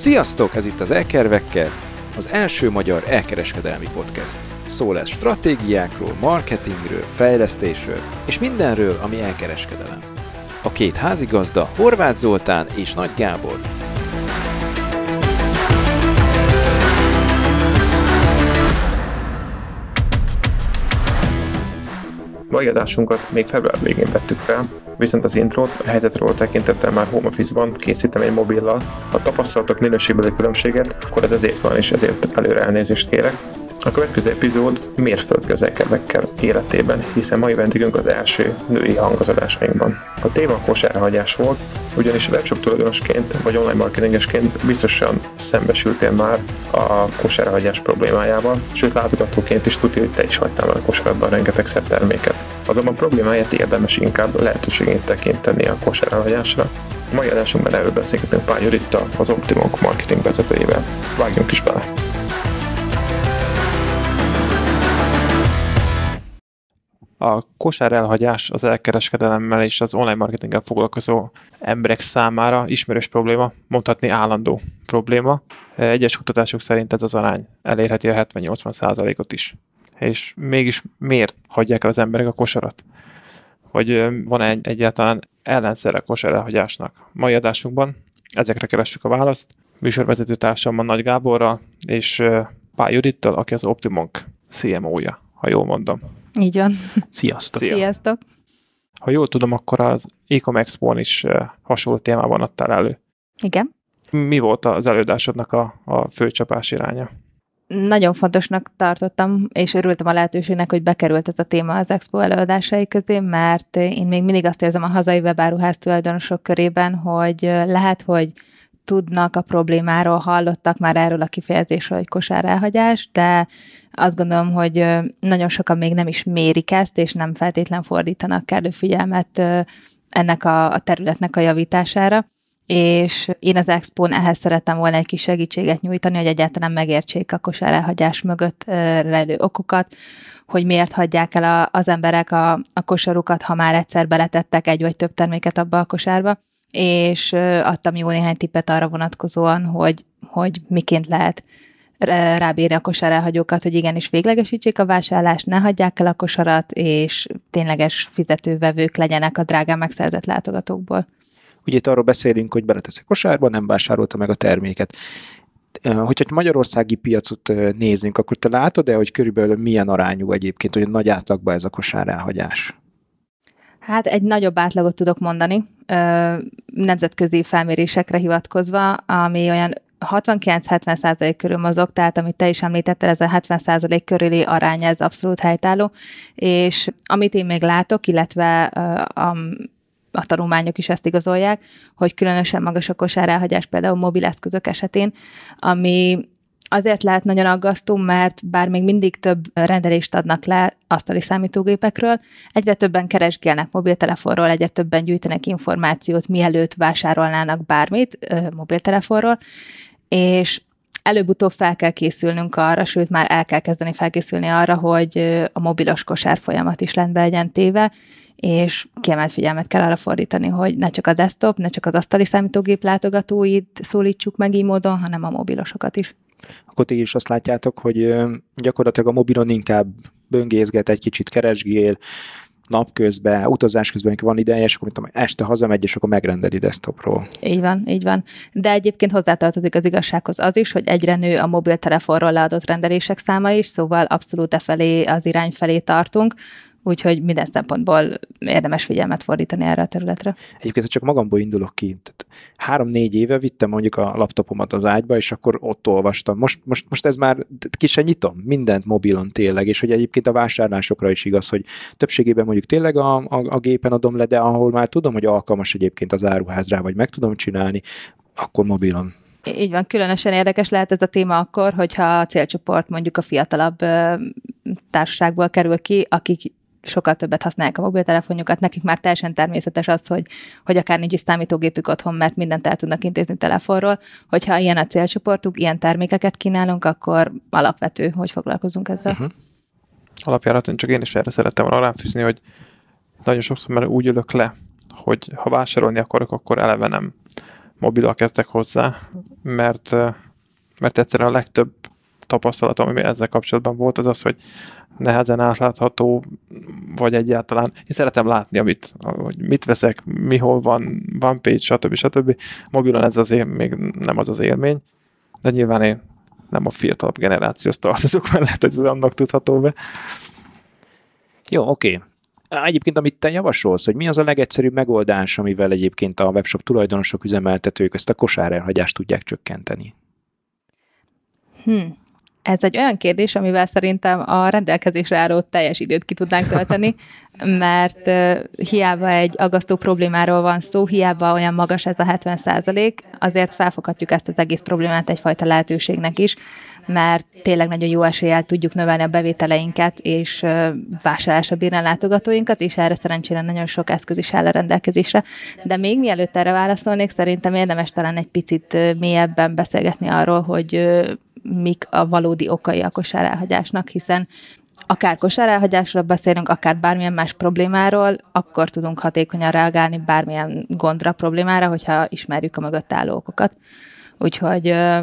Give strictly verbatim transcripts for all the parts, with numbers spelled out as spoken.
Sziasztok! Ez itt az Elkervekkel, az első magyar elkereskedelmi podcast. Szó lesz stratégiákról, marketingről, fejlesztésről és mindenről, ami elkereskedelem. A két házigazda, Horváth Zoltán és Nagy Gábor. Mai adásunkat még február végén vettük fel, viszont az intrót a helyzetről tekintettel már home office-ban készítem egy mobillal. Ha tapasztalatok minőségbeli különbséget, akkor ez ezért van, és ezért előre elnézést kérek. A következő epizód mérföldkő az elkervekkel életében, hiszen mai vendégünk az első női hang az adásainkban. A téma a kosárhagyás volt, ugyanis a webshop tulajdonosként vagy online marketingesként biztosan szembesültél már a kosárhagyás problémájával, sőt látogatóként is tudja, hogy te is hagytál már a kosaratban rengetegszer terméket. Azonban problémáját érdemes inkább lehetőségét tekinteni a kosárhagyásra. A mai adásunkban erről beszélgetünk Pál Judittal, az Optimonk marketing vezetőjével. Vágjunk is bele! A kosár elhagyás az elkereskedelemmel és az online marketinggel foglalkozó emberek számára ismerős probléma, mondhatni állandó probléma. Egyes kutatások szerint ez az arány elérheti a hetven-nyolcvan százalékot is. És mégis miért hagyják el az emberek a kosarat? Vagy van-e egyáltalán ellenszer a kosár elhagyásnak? Mai adásunkban ezekre keressük a választ. Műsorvezető társammal Nagy Gáborral és Pál Judittal, aki az Optimonk cé em ó-ja, ha jól mondom. Így van. Sziasztok! Szia. Sziasztok! Ha jól tudom, akkor az e-com Expon is hasonló témában adtál elő. Igen. Mi volt az előadásodnak a, a fő csapás iránya? Nagyon fontosnak tartottam, és örültem a lehetőségnek, hogy bekerült ez a téma az Expo előadásai közé, mert én még mindig azt érzem a hazai webáruház tulajdonosok körében, hogy lehet, hogy tudnak a problémáról, hallottak már erről a kifejezésről, hogy kosárelhagyás, de azt gondolom, hogy nagyon sokan még nem is mérik ezt, és nem feltétlen fordítanak kellő figyelmet ennek a, a területnek a javítására. És én az Expón ehhez szerettem volna egy kis segítséget nyújtani, hogy egyáltalán megértsék a kosárelhagyás mögött rejlő okokat, hogy miért hagyják el a, az emberek a, a kosarukat, ha már egyszer beletettek egy vagy több terméket abba a kosárba, és adtam jó néhány tippet arra vonatkozóan, hogy, hogy miként lehet rábírni a kosárelhagyókat, hogy igenis véglegesítsék a vásárlást, ne hagyják el a kosarat, és tényleges fizetővevők legyenek a drágán megszerzett látogatókból. Ugye itt arról beszélünk, hogy beletesz a kosárba, nem vásárolta meg a terméket. Hogyha magyarországi piacot nézünk, akkor te látod-e, hogy körülbelül milyen arányú egyébként, hogy nagy átlagban ez a kosárelhagyás? Hát egy nagyobb átlagot tudok mondani, nemzetközi felmérésekre hivatkozva, ami olyan hatvankilenc-hetven százalék körül mozog, tehát amit te is említettel, ez a hetven százalék körüli arány, ez abszolút helytálló, és amit én még látok, illetve a, a tanulmányok is ezt igazolják, hogy különösen magas a kosárelhagyás például mobileszközök esetén, ami azért lehet nagyon aggasztó, mert bár még mindig több rendelést adnak le asztali számítógépekről, egyre többen keresgélnek mobiltelefonról, egyre többen gyűjtenek információt, mielőtt vásárolnának bármit mobiltelefonról, és előbb-utóbb fel kell készülnünk arra, sőt már el kell kezdeni felkészülni arra, hogy a mobilos kosár folyamat is lentbe legyen téve, és kiemelt figyelmet kell arra fordítani, hogy ne csak a desktop, ne csak az asztali számítógép látogatóit szólítsuk meg így módon, hanem a mobilosokat is. Akkor ti is azt látjátok, hogy gyakorlatilag a mobilon inkább böngészget, egy kicsit keresgél, napközben, utazás közben, amikor van ideje, és akkor tudom, este hazamegy, és akkor megrendeli desktopról. Így van, így van. De egyébként hozzátartozik az igazsághoz az is, hogy egyre nő a mobiltelefonról leadott rendelések száma is, szóval abszolút e felé, az irány felé tartunk, úgyhogy minden szempontból érdemes figyelmet fordítani erre a területre. Egyébként csak magamból indulok ki. Tehát három-négy éve vittem mondjuk a laptopomat az ágyba, és akkor ott olvastam. Most, most, most ez már ki sem nyitom, mindent mobilon tényleg, és hogy egyébként a vásárlásokra is igaz, hogy többségében mondjuk tényleg a, a, a gépen adom le, de ahol már tudom, hogy alkalmas egyébként az áruház rá, vagy meg tudom csinálni, akkor mobilon. Így van, különösen érdekes lehet ez a téma akkor, hogyha a célcsoport mondjuk a fiatalabb társaságból kerül ki, akik sokkal többet használják a mobiltelefonjukat, nekik már teljesen természetes az, hogy, hogy akár nincs is számítógépük otthon, mert mindent el tudnak intézni telefonról. Hogyha ilyen a célcsoportunk, ilyen termékeket kínálunk, akkor alapvető, hogy foglalkozunk ezzel. Uh-huh. Alapjáraton csak én is erre szerettem volna ráfűzni, hogy nagyon sokszor már úgy ülök le, hogy ha vásárolni akarok, akkor eleve nem mobillal kezdtek hozzá, mert, mert egyszerűen a legtöbb tapasztalatom, ami ezzel kapcsolatban volt, az az, hogy nehezen átlátható, vagy egyáltalán. Én szeretem látni, amit, hogy mit veszek, mihol van, van page, stb. stb. Mobilon ez azért még nem az az élmény, de nyilván én nem a fiatalabb generációhoz tartozok, mert lehet, hogy ez annak tudható be. Jó, oké. Okay. Egyébként, amit te javasolsz, hogy mi az a legegyszerűbb megoldás, amivel egyébként a webshop tulajdonosok, üzemeltetők ezt a kosárelhagyást tudják csökkenteni? Hmm. Ez egy olyan kérdés, amivel szerintem a rendelkezésre álló teljes időt ki tudnánk tölteni, mert uh, hiába egy aggasztó problémáról van szó, hiába olyan magas ez a hetven százalék, azért felfoghatjuk ezt az egész problémát egyfajta lehetőségnek is, mert tényleg nagyon jó eséllyel tudjuk növelni a bevételeinket és uh, vásárlásra bírni a látogatóinkat, és erre szerencsére nagyon sok eszköz is áll a rendelkezésre. De még mielőtt erre válaszolnék, szerintem érdemes talán egy picit uh, mélyebben beszélgetni arról, hogy uh, mik a valódi okai a kosárelhagyásnak, hiszen akár kosárelhagyásról beszélünk, akár bármilyen más problémáról, akkor tudunk hatékonyan reagálni bármilyen gondra, problémára, hogyha ismerjük a mögött álló okokat. Úgyhogy ö,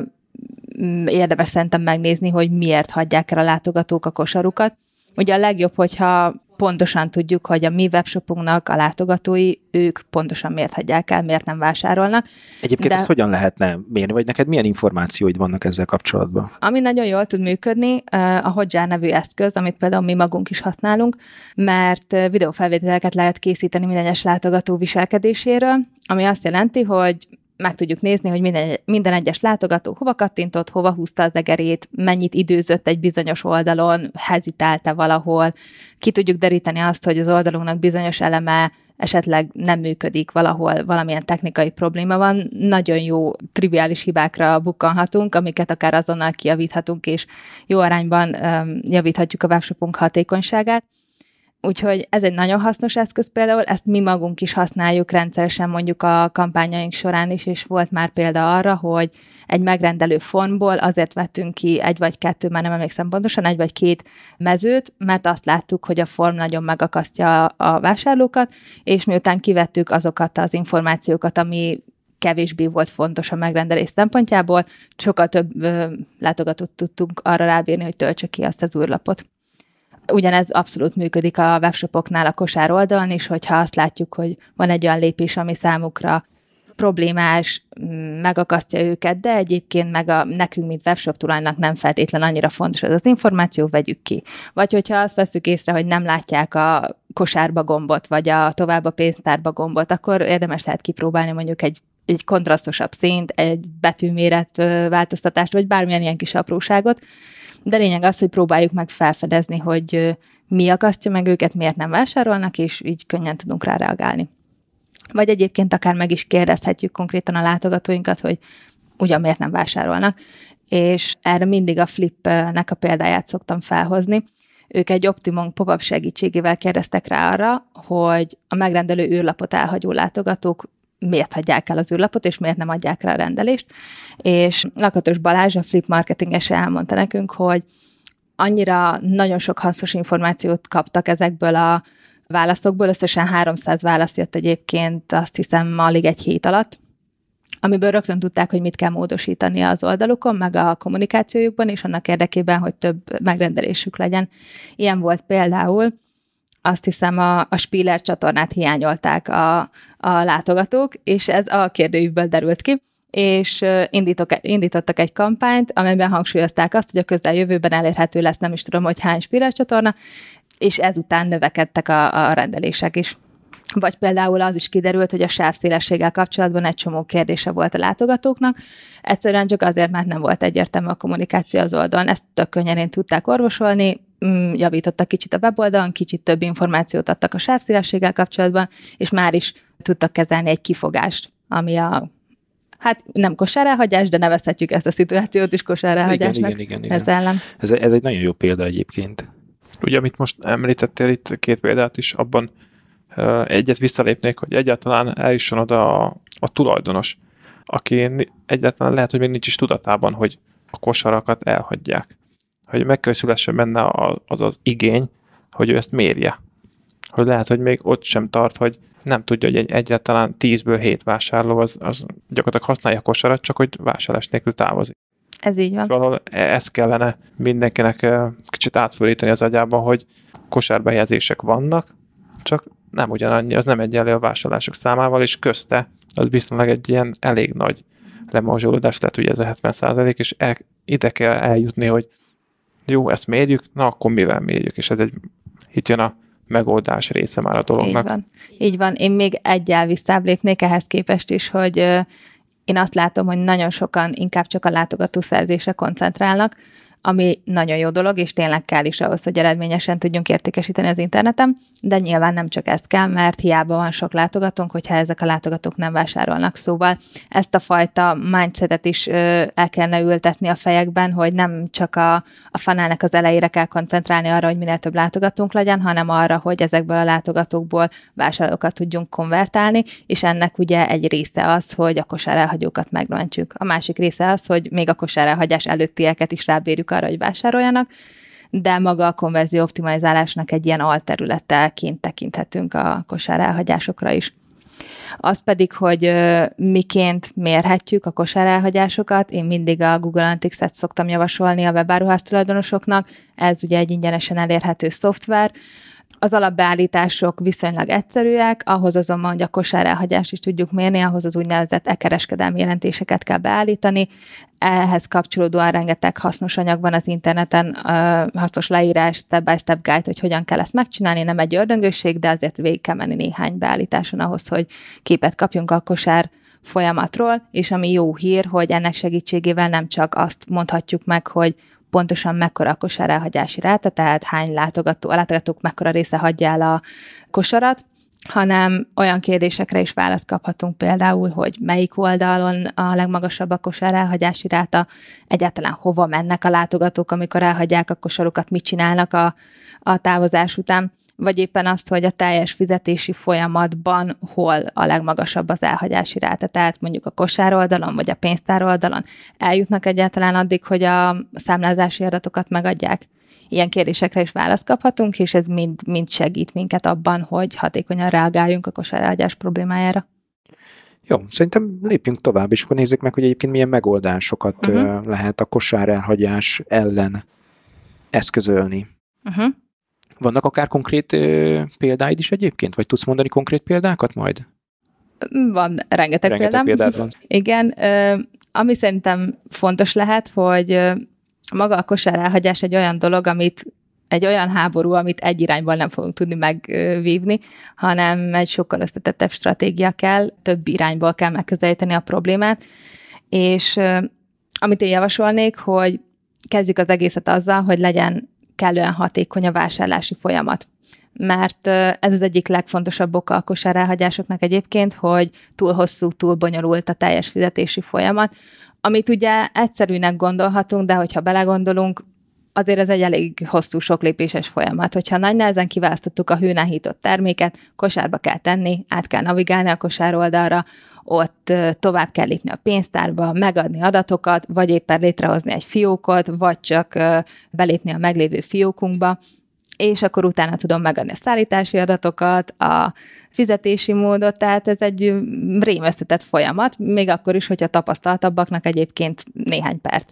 érdemes szerintem megnézni, hogy miért hagyják el a látogatók a kosarukat. Ugye a legjobb, hogyha pontosan tudjuk, hogy a mi webshopunknak a látogatói, ők pontosan miért hagyják el, miért nem vásárolnak. Egyébként De... ezt hogyan lehetne mérni, vagy neked milyen információid vannak ezzel kapcsolatban? Ami nagyon jól tud működni, a Hotjar nevű eszköz, amit például mi magunk is használunk, mert videófelvételeket lehet készíteni minden egyes látogató viselkedéséről, ami azt jelenti, hogy meg tudjuk nézni, hogy minden, minden egyes látogató hova kattintott, hova húzta az egerét, mennyit időzött egy bizonyos oldalon, hezitálta valahol. Ki tudjuk deríteni azt, hogy az oldalunknak bizonyos eleme esetleg nem működik valahol, valamilyen technikai probléma van. Nagyon jó, triviális hibákra bukkanhatunk, amiket akár azonnal kijavíthatunk, és jó arányban um, javíthatjuk a webshopunk hatékonyságát. Úgyhogy ez egy nagyon hasznos eszköz például, ezt mi magunk is használjuk rendszeresen mondjuk a kampányaink során is, és volt már példa arra, hogy egy megrendelő formból azért vettünk ki egy vagy kettő, már nem emlékszem pontosan, egy vagy két mezőt, mert azt láttuk, hogy a form nagyon megakasztja a vásárlókat, és miután kivettük azokat az információkat, ami kevésbé volt fontos a megrendelés szempontjából, sokkal több ö, látogatót tudtunk arra rábírni, hogy töltse ki azt az űrlapot. Ugyanez abszolút működik a webshopoknál a kosár oldalon is, hogyha azt látjuk, hogy van egy olyan lépés, ami számukra problémás, megakasztja őket, de egyébként meg a, nekünk, mint webshop tulajnak nem feltétlen annyira fontos ez az információ, vegyük ki. Vagy hogyha azt veszük észre, hogy nem látják a kosárba gombot, vagy a tovább a pénztárba gombot, akkor érdemes lehet kipróbálni mondjuk egy egy kontrasztosabb színt, egy betűméret változtatást, vagy bármilyen ilyen kis apróságot. De lényeg az, hogy próbáljuk meg felfedezni, hogy mi akasztja meg őket, miért nem vásárolnak, és így könnyen tudunk rá reagálni. Vagy egyébként akár meg is kérdezhetjük konkrétan a látogatóinkat, hogy ugyan miért nem vásárolnak, és erre mindig a Flipnek a példáját szoktam felhozni. Ők egy Optimum pop-up segítségével kérdeztek rá arra, hogy a megrendelő űrlapot elhagyó látogatók miért hagyják el az űrlapot, és miért nem adják rá a rendelést. És Lakatos Balázs, a Flip marketingese elmondta nekünk, hogy annyira nagyon sok hasznos információt kaptak ezekből a válaszokból, összesen háromszáz válasz jött egyébként, azt hiszem, alig egy hét alatt, amiből rögtön tudták, hogy mit kell módosítani az oldalukon, meg a kommunikációjukban, és annak érdekében, hogy több megrendelésük legyen. Ilyen volt például, azt hiszem a, a Spiller csatornát hiányolták a, a látogatók, és ez a kérdőívből derült ki, és indítok, indítottak egy kampányt, amelyben hangsúlyozták azt, hogy a közeljövőben elérhető lesz, nem is tudom, hogy hány Spiller csatorna, és ezután növekedtek a, a rendelések is. Vagy például az is kiderült, hogy a sávszélességgel kapcsolatban egy csomó kérdése volt a látogatóknak, egyszerűen csak azért, mert nem volt egyértelmű a kommunikáció az oldalon. Ezt tök könnyen tudták orvosolni, javítottak kicsit a weboldalon, kicsit több információt adtak a sávszélességgel kapcsolatban, és már is tudtak kezelni egy kifogást, ami a, hát nem kosárelhagyás, de nevezhetjük ezt a szituációt is kosárelhagyásnak. Igen, igen, igen, ez ellen. Ez, ez egy nagyon jó példa egyébként. Ugye, amit most említettél itt két példát is, abban uh, egyet visszalépnék, hogy egyáltalán eljusson oda a, a tulajdonos, aki egyáltalán lehet, hogy még nincs is tudatában, hogy a kosarakat elhagyják. Hogy megköszülessen benne az az igény, hogy ő ezt mérje. Hogy lehet, hogy még ott sem tart, hogy nem tudja, hogy egy, egyáltalán tízből hét vásárló az, az gyakorlatilag használja a kosarat, csak hogy vásárlás nélkül távozik. Ez így van. És valahol ezt kellene mindenkinek kicsit átfölíteni az agyában, hogy kosárbehelyezések vannak, csak nem ugyanannyi, az nem egyenlő a vásárlások számával, és közte az viszonylag egy ilyen elég nagy lemorzsolódás, tehát ugye ez a hetven százalék, és el, ide kell eljutni, hogy jó, ezt mérjük, na akkor mivel mérjük, és ez egy, itt jön a megoldás része már a dolognak. Így van. Így van. Én még egyel visszább lépnék ehhez képest is, hogy én azt látom, hogy nagyon sokan inkább csak a látogatószerzésre koncentrálnak, ami nagyon jó dolog, és tényleg kell is ahhoz, hogy eredményesen tudjunk értékesíteni az interneten, de nyilván nem csak ezt kell, mert hiába van sok látogatónk, hogyha ezek a látogatók nem vásárolnak. Szóval ezt a fajta mindsetet is el kellene ültetni a fejekben, hogy nem csak a, a funnelnek az elejére kell koncentrálni arra, hogy minél több látogatónk legyen, hanem arra, hogy ezekből a látogatókból vásárlókat tudjunk konvertálni, és ennek ugye egy része az, hogy a kosárelhagyókat megmentjük. A másik része az, hogy még a kosárelhagyás előttieket is rábérjük arra, hogy vásároljanak, de maga a konverzió optimalizálásnak egy ilyen alterületeként tekinthetünk a kosárelhagyásokra is. Az pedig, hogy miként mérhetjük a kosárelhagyásokat, én mindig a Google Analytics-et szoktam javasolni a webáruház tulajdonosoknak, ez ugye egy ingyenesen elérhető szoftver. Az alapbeállítások viszonylag egyszerűek, ahhoz azonban, hogy a kosárelhagyást is tudjuk mérni, ahhoz az úgynevezett e-kereskedelmi jelentéseket kell beállítani. Ehhez kapcsolódóan rengeteg hasznos anyag van az interneten, hasznos leírás, step-by-step guide, hogy hogyan kell ezt megcsinálni. Nem egy ördöngőség, de azért végig kell menni néhány beállításon ahhoz, hogy képet kapjunk a kosár folyamatról, és ami jó hír, hogy ennek segítségével nem csak azt mondhatjuk meg, hogy pontosan mekkora a kosárelhagyási ráta, tehát hány látogató, a látogatók mekkora része hagyja el a kosarat, hanem olyan kérdésekre is választ kaphatunk például, hogy melyik oldalon a legmagasabb a kosárelhagyási ráta, egyáltalán hova mennek a látogatók, amikor elhagyják a kosarukat, mit csinálnak a, a távozás után, vagy éppen azt, hogy a teljes fizetési folyamatban hol a legmagasabb az elhagyási ráta. Tehát mondjuk a kosár oldalon, vagy a pénztár oldalon eljutnak egyáltalán addig, hogy a számlázási adatokat megadják. Ilyen kérdésekre is választ kaphatunk, és ez mind, mind segít minket abban, hogy hatékonyan reagáljunk a kosárelhagyás problémájára. Jó, szerintem lépjünk tovább, és akkor nézzük meg, hogy egyébként milyen megoldásokat uh-huh. lehet a kosárelhagyás ellen eszközölni. Uh-huh. Vannak akár konkrét ö, példáid is egyébként? Vagy tudsz mondani konkrét példákat majd? Van, rengeteg, rengeteg példám. Van. Igen, ö, ami szerintem fontos lehet, hogy ö, maga a kosárelhagyás egy olyan dolog, amit egy olyan háború, amit egy irányból nem fogunk tudni megvívni, hanem egy sokkal összetettebb stratégia kell, több irányból kell megközelíteni a problémát, és ö, amit én javasolnék, hogy kezdjük az egészet azzal, hogy legyen kellően hatékony a vásárlási folyamat. Mert ez az egyik legfontosabb oka a kosárelhagyásoknak egyébként, hogy túl hosszú, túl bonyolult a teljes fizetési folyamat, amit ugye egyszerűnek gondolhatunk, de hogyha belegondolunk, azért ez egy elég hosszú, sok lépéses folyamat. Hogyha nagy nehezen kiválasztottuk a hőn hított terméket, kosárba kell tenni, át kell navigálni a kosár oldalra, ott tovább kell lépni a pénztárba, megadni adatokat, vagy éppen létrehozni egy fiókot, vagy csak belépni a meglévő fiókunkba, és akkor utána tudom megadni a szállítási adatokat, a fizetési módot, tehát ez egy rémesztetett folyamat, még akkor is, hogyha tapasztaltabbaknak egyébként néhány perc.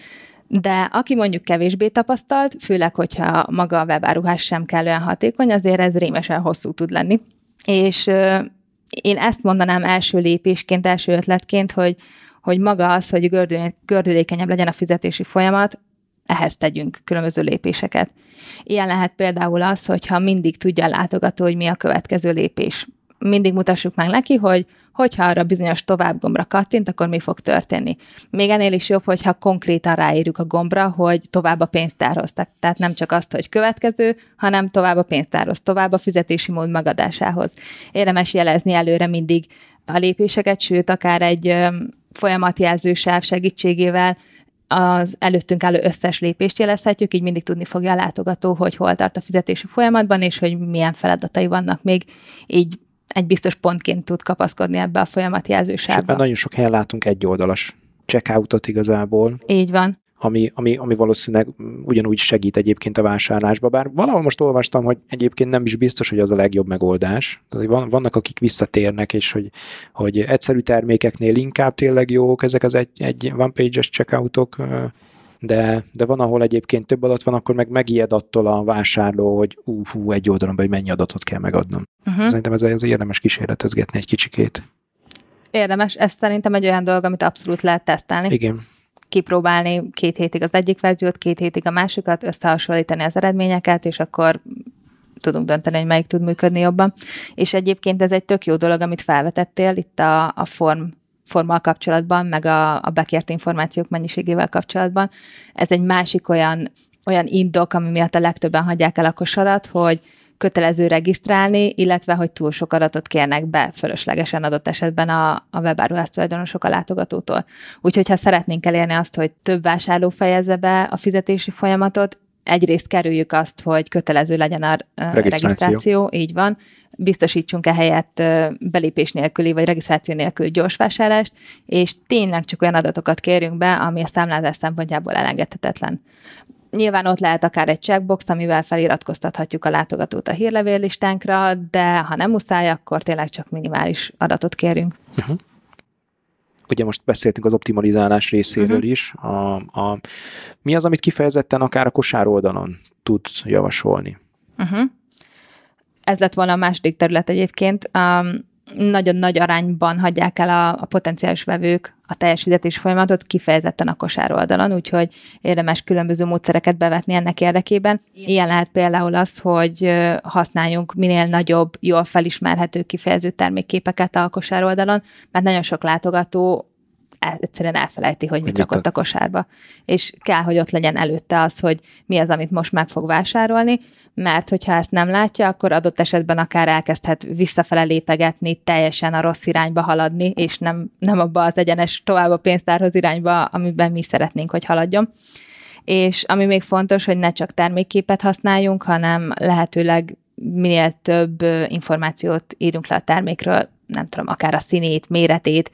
De aki mondjuk kevésbé tapasztalt, főleg, hogyha maga a webáruhás sem kellően hatékony, azért ez rémesen hosszú tud lenni. És én ezt mondanám első lépésként, első ötletként, hogy, hogy maga az, hogy gördülékenyebb legyen a fizetési folyamat, ehhez tegyünk különböző lépéseket. Ilyen lehet például az, hogyha mindig tudja a látogató, hogy mi a következő lépés. Mindig mutassuk meg neki, hogy hogyha arra bizonyos tovább gombra kattint, akkor mi fog történni. Még ennél is jobb, hogyha konkrétan ráírjuk a gombra, hogy tovább a pénztárhoz. Tehát nem csak azt, hogy következő, hanem tovább a pénztárhoz, tovább a fizetési mód megadásához. Érdemes jelezni előre mindig a lépéseket, sőt, akár egy folyamatjelzősáv segítségével az előttünk álló összes lépést jelezhetjük, így mindig tudni fogja a látogató, hogy hol tart a fizetési folyamatban, és hogy milyen feladatai vannak még, így egy biztos pontként tud kapaszkodni ebbe a folyamatjelzősávba. És ebben nagyon sok helyen látunk egyoldalas checkoutot igazából. Így van. ami, ami, ami valószínűleg ugyanúgy segít egyébként a vásárlásba. Bár valahol most olvastam, hogy egyébként nem is biztos, hogy az a legjobb megoldás. Van, vannak, akik visszatérnek, és hogy, hogy egyszerű termékeknél inkább tényleg jók ezek az egy, egy one-page-es checkoutok, de, de van, ahol egyébként több adat van, akkor meg megijed attól a vásárló, hogy ú, hú, egy oldalon belül mennyi adatot kell megadnom. Uh-huh. Szerintem ez, ez érdemes kísérletezgetni egy kicsikét. Érdemes, ez szerintem egy olyan dolog, amit abszolút lehet tesztelni. Igen. Kipróbálni két hétig az egyik verziót, két hétig a másikat, összehasonlítani az eredményeket, és akkor tudunk dönteni, hogy melyik tud működni jobban. És egyébként ez egy tök jó dolog, amit felvetettél itt a, a form formmal kapcsolatban, meg a, a bekért információk mennyiségével kapcsolatban. Ez egy másik olyan, olyan indok, ami miatt a legtöbben hagyják el a kosarat, hogy kötelező regisztrálni, illetve hogy túl sok adatot kérnek be fölöslegesen adott esetben a, a webáruház tulajdonosok a látogatótól. Úgyhogy ha szeretnénk elérni azt, hogy több vásárló fejezze be a fizetési folyamatot, egyrészt kerüljük azt, hogy kötelező legyen a regisztráció, regisztráció így van, biztosítsunk ehelyett belépés nélküli, vagy regisztráció nélkül gyors vásárlást, és tényleg csak olyan adatokat kérjünk be, ami a számlázás szempontjából elengedhetetlen. Nyilván ott lehet akár egy checkbox, amivel feliratkoztathatjuk a látogatót a hírlevéllistánkra, de ha nem muszáj, akkor tényleg csak minimális adatot kérünk. Uh-huh. Ugye most beszéltünk az optimalizálás részéről uh-huh. is. A, a, mi az, amit kifejezetten akár a kosár oldalon tudsz javasolni? Uh-huh. Ez lett volna a második terület egyébként. Um, nagyon nagy arányban hagyják el a, a potenciális vevők a teljes fizetés folyamatot kifejezetten a kosár oldalon, úgyhogy érdemes különböző módszereket bevetni ennek érdekében. Ilyen lehet például az, hogy használjunk minél nagyobb, jól felismerhető kifejező termékképeket a kosár oldalon, mert nagyon sok látogató egyszerűen elfelejti, hogy mit rakott a kosárba. És kell, hogy ott legyen előtte az, hogy mi az, amit most meg fog vásárolni, mert hogyha ezt nem látja, akkor adott esetben akár elkezdhet visszafele lépegetni, teljesen a rossz irányba haladni, és nem, nem abba az egyenes tovább a pénztárhoz irányba, amiben mi szeretnénk, hogy haladjon. És ami még fontos, hogy ne csak termékképet használjunk, hanem lehetőleg minél több információt írjunk le a termékről, nem tudom, akár a színét, méretét,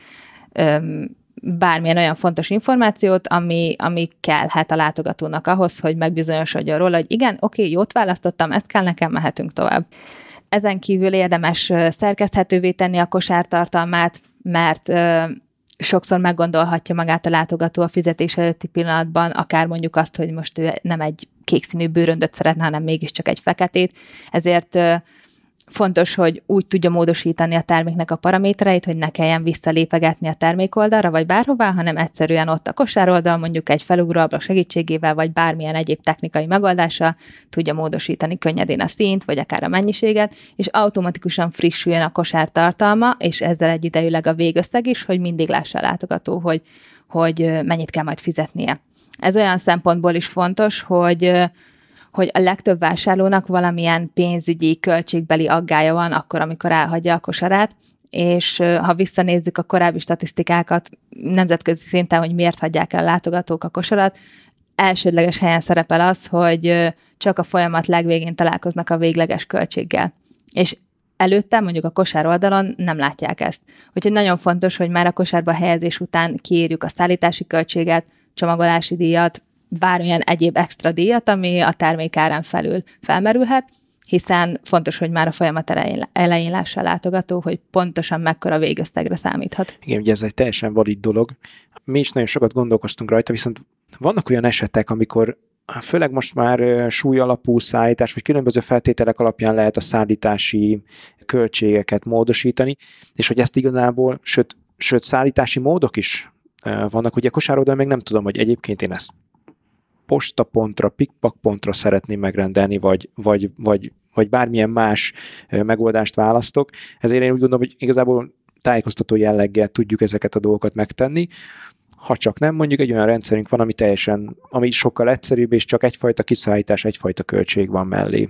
bármilyen olyan fontos információt, ami, ami kellhet a látogatónak ahhoz, hogy megbizonyosodjon róla, hogy igen, oké, jót választottam, ezt kell nekem, mehetünk tovább. Ezen kívül érdemes szerkeszthetővé tenni a kosártartalmát, mert ö, sokszor meggondolhatja magát a látogató a fizetés előtti pillanatban, akár mondjuk azt, hogy most ő nem egy kék színű bőröndöt szeretne, hanem mégiscsak egy feketét, ezért ö, fontos, hogy úgy tudja módosítani a terméknek a paramétereit, hogy ne kelljen visszalépegetni a termékoldalra, vagy bárhová, hanem egyszerűen ott a kosároldal mondjuk egy felugróablak segítségével, vagy bármilyen egyéb technikai megoldással tudja módosítani könnyedén a színt, vagy akár a mennyiséget, és automatikusan frissüljön a kosár tartalma, és ezzel egyidejűleg a végösszeg is, hogy mindig lássa a látogató, hogy, hogy mennyit kell majd fizetnie. Ez olyan szempontból is fontos, hogy hogy a legtöbb vásárlónak valamilyen pénzügyi, költségbeli aggája van akkor, amikor elhagyja a kosarát, és ha visszanézzük a korábbi statisztikákat nemzetközi szinten, hogy miért hagyják el a látogatók a kosarat, elsődleges helyen szerepel az, hogy csak a folyamat legvégén találkoznak a végleges költséggel. És előtte mondjuk a kosár oldalon nem látják ezt. Úgyhogy nagyon fontos, hogy már a kosárba helyezés után kiírjuk a szállítási költséget, csomagolási díjat, bármilyen egyéb extra díjat, ami a termék árán felül felmerülhet, hiszen fontos, hogy már a folyamat elején, elején lássa a látogató, hogy pontosan mekkora végösszegre számíthat. Igen, ugye ez egy teljesen valid dolog. Mi is nagyon sokat gondolkoztunk rajta, viszont vannak olyan esetek, amikor főleg most már súlyalapú szállítás, vagy különböző feltételek alapján lehet a szállítási költségeket módosítani, és hogy ezt igazából, sőt, sőt szállítási módok is vannak. Ugye kosároldalon még nem tudom, hogy egyébként én ezt postapontra, pikpakpontra szeretném megrendelni, vagy, vagy, vagy, vagy bármilyen más megoldást választok. Ezért én úgy gondolom, hogy igazából tájékoztató jelleggel tudjuk ezeket a dolgokat megtenni. Ha csak nem, mondjuk egy olyan rendszerünk van, ami teljesen, ami sokkal egyszerűbb, és csak egyfajta kiszállítás, egyfajta költség van mellé.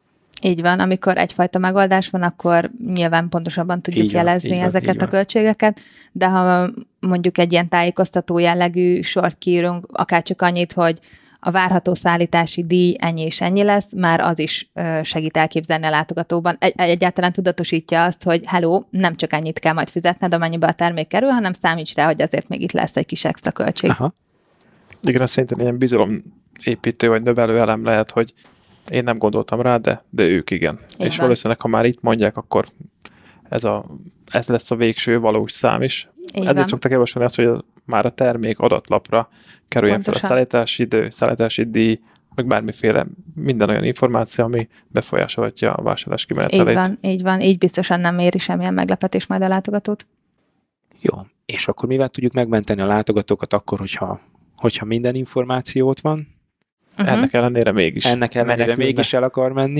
Így van, amikor egyfajta megoldás van, akkor nyilván pontosabban tudjuk így jelezni van, ezeket van, a költségeket, de ha mondjuk egy ilyen tájékoztató jellegű sort kiírunk, akár csak annyit, hogy a várható szállítási díj ennyi és ennyi lesz, már az is segít elképzelni a látogatóban. Egy, egyáltalán tudatosítja azt, hogy hello, nem csak ennyit kell majd fizetned, amennyibe a termék kerül, hanem számíts rá, hogy azért még itt lesz egy kis extra költség. Aha. Igen, ez szerintem ilyen bizalomépítő vagy növelő elem lehet, hogy én nem gondoltam rá, de, de ők igen. Így és van. valószínűleg, ha már itt mondják, akkor ez, a, ez lesz a végső valós szám is. Így Ezért van. szoktak javasolni azt, hogy a, már a termék adatlapra kerüljen fel a Pontosan. szállítási idő, szállítási díj, meg bármiféle minden olyan információ, ami befolyásolhatja a vásárlás Így kimenetelét. van, így van. Így biztosan nem éri semmilyen meglepetés majd a látogatót. Jó, és akkor mivel tudjuk megmenteni a látogatókat akkor, hogyha, hogyha minden információ ott van? Uh-huh. Ennek ellenére mégis. Ennek ellenére menekülne. mégis el akar menni.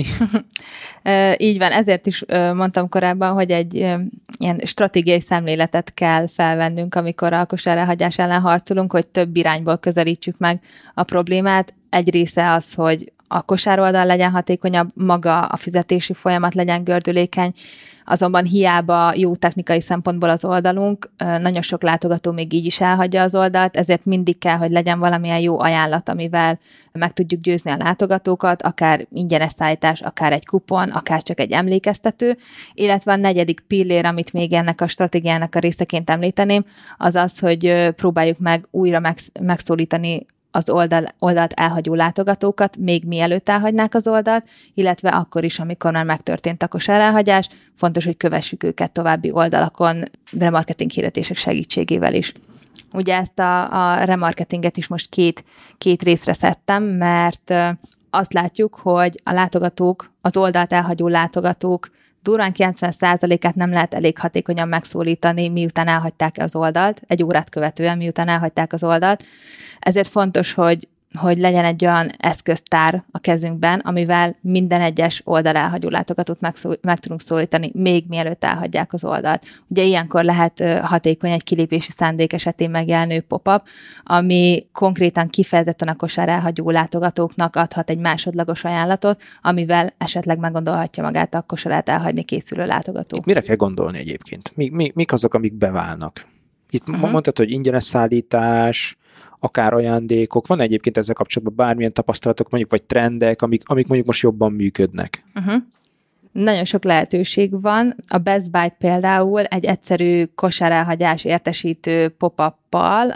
Ö, Így van, ezért is ö, mondtam korábban, hogy egy ö, ilyen stratégiai szemléletet kell felvennünk, amikor a kosárelhagyás ellen harcolunk, hogy több irányból közelítsük meg a problémát. Egy része az, hogy a kosároldal legyen hatékonyabb, maga a fizetési folyamat legyen gördülékeny, azonban hiába jó technikai szempontból az oldalunk, nagyon sok látogató még így is elhagyja az oldalt, ezért mindig kell, hogy legyen valamilyen jó ajánlat, amivel meg tudjuk győzni a látogatókat, akár ingyenes szállítás, akár egy kupon, akár csak egy emlékeztető, illetve a negyedik pillér, amit még ennek a stratégiának a részeként említeném, az az, hogy próbáljuk meg újra megszólítani az oldal, oldalt elhagyó látogatókat, még mielőtt elhagynák az oldalt, illetve akkor is, amikor már megtörtént a kosárelhagyás, fontos, hogy kövessük őket további oldalakon, remarketing hirdetések segítségével is. Ugye ezt a, a remarketinget is most két, két részre szedtem, mert azt látjuk, hogy a látogatók, az oldalt elhagyó látogatók durván kilencven százalékát nem lehet elég hatékonyan megszólítani, miután elhagyták az oldalt, egy órát követően, miután elhagyták az oldalt. Ezért fontos, hogy, hogy legyen egy olyan eszköztár a kezünkben, amivel minden egyes oldal elhagyó látogatót meg, meg tudunk szólítani, még mielőtt elhagyják az oldalt. Ugye ilyenkor lehet hatékony egy kilépési szándék esetén megjelenő pop-up, ami konkrétan kifejezetten a kosár elhagyó látogatóknak adhat egy másodlagos ajánlatot, amivel esetleg meggondolhatja magát a kosarát elhagyni készülő látogató. Itt mire kell gondolni egyébként? Mi, mi, mik azok, amik beválnak? Itt uh-huh. mondtad, hogy ingyenes szállítás, akár ajándékok. Van egyébként ezzel kapcsolatban bármilyen tapasztalatok, mondjuk, vagy trendek, amik, amik mondjuk most jobban működnek? Uh-huh. Nagyon sok lehetőség van. A Best Buy például egy egyszerű kosárelhagyás értesítő pop-uppal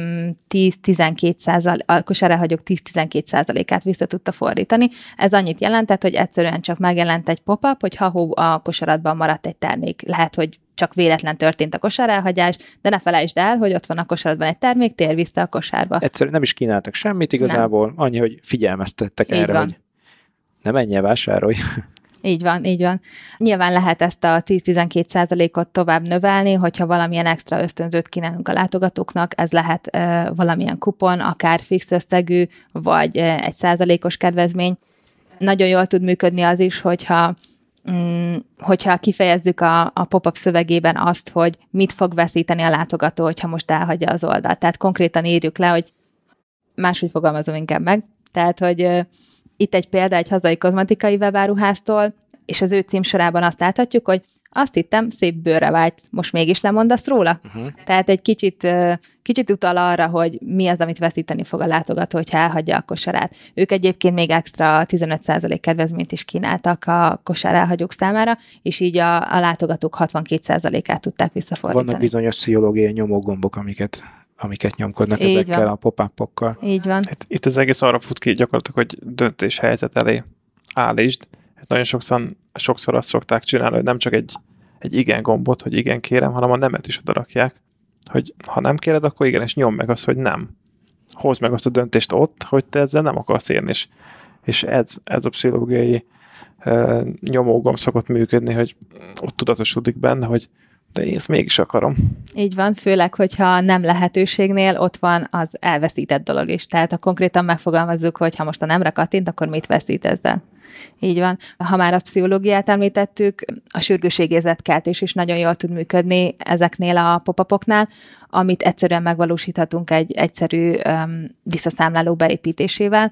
tíz-tizenkét százalék, a kosárelhagyók tíz-tizenkét százalékát vissza tudta fordítani. Ez annyit jelentett, hogy egyszerűen csak megjelent egy pop-up, hogy ha a kosaratban maradt egy termék. Lehet, hogy csak véletlen történt a kosárelhagyás, de ne felejtsd el, hogy ott van a kosaratban egy termék, tér vissza a kosárba. Egyszerűen nem is kínáltak semmit igazából, nem. Annyi, hogy figyelmeztettek így erre, van. Hogy ne menj el, vásárolj. Így van, így van. Nyilván lehet ezt a tíz-tizenkét százalékot tovább növelni, hogyha valamilyen extra ösztönzőt kínálunk a látogatóknak, ez lehet e, valamilyen kupon, akár fix összegű, vagy e, egy százalékos kedvezmény. Nagyon jól tud működni az is, hogyha Mm, hogyha kifejezzük a, a pop-up szövegében azt, hogy mit fog veszíteni a látogató, hogyha most elhagyja az oldalt. Tehát konkrétan írjuk le, hogy máshogy fogalmazom inkább meg. Tehát, hogy uh, itt egy példa egy hazai kozmetikai webáruháztól, és az ő címsorában azt láthatjuk, hogy azt hittem, szép bőrre vált, most mégis lemondasz róla? Uh-huh. Tehát egy kicsit, kicsit utal arra, hogy mi az, amit veszíteni fog a látogató, hogyha elhagyja a kosarát. Ők egyébként még extra tizenöt százalék kedvezményt is kínáltak a kosár elhagyók számára, és így a, a látogatók hatvankét százalékát tudták visszafordítani. Vannak bizonyos pszichológiai nyomógombok, amiket, amiket nyomkodnak így ezekkel van. A pop-upokkal. Így van. Hát itt az egész arra fut ki gyakorlatilag, hogy döntéshelyzet elé állítsd. Nagyon sokszor, sokszor azt szokták csinálni, hogy nem csak egy, egy igen gombot, hogy igen kérem, hanem a nemet is odarakják, hogy ha nem kéred, akkor igen, és nyom meg azt, hogy nem. Hozd meg azt a döntést ott, hogy te ezzel nem akarsz élni, és, és ez, ez a pszichológiai e, nyomógomb szokott működni, hogy ott tudatosodik benne, hogy de én ezt mégis akarom. Így van, főleg, hogyha nem lehetőségnél ott van az elveszített dolog is. Tehát ha konkrétan megfogalmazzuk, hogy ha most a nemre kattint, akkor mit veszít ezzel? Így van. Ha már a pszichológiát említettük, a sürgőségérzetkeltés is nagyon jól tud működni ezeknél a pop-upoknál, amit egyszerűen megvalósíthatunk egy egyszerű um, visszaszámláló beépítésével.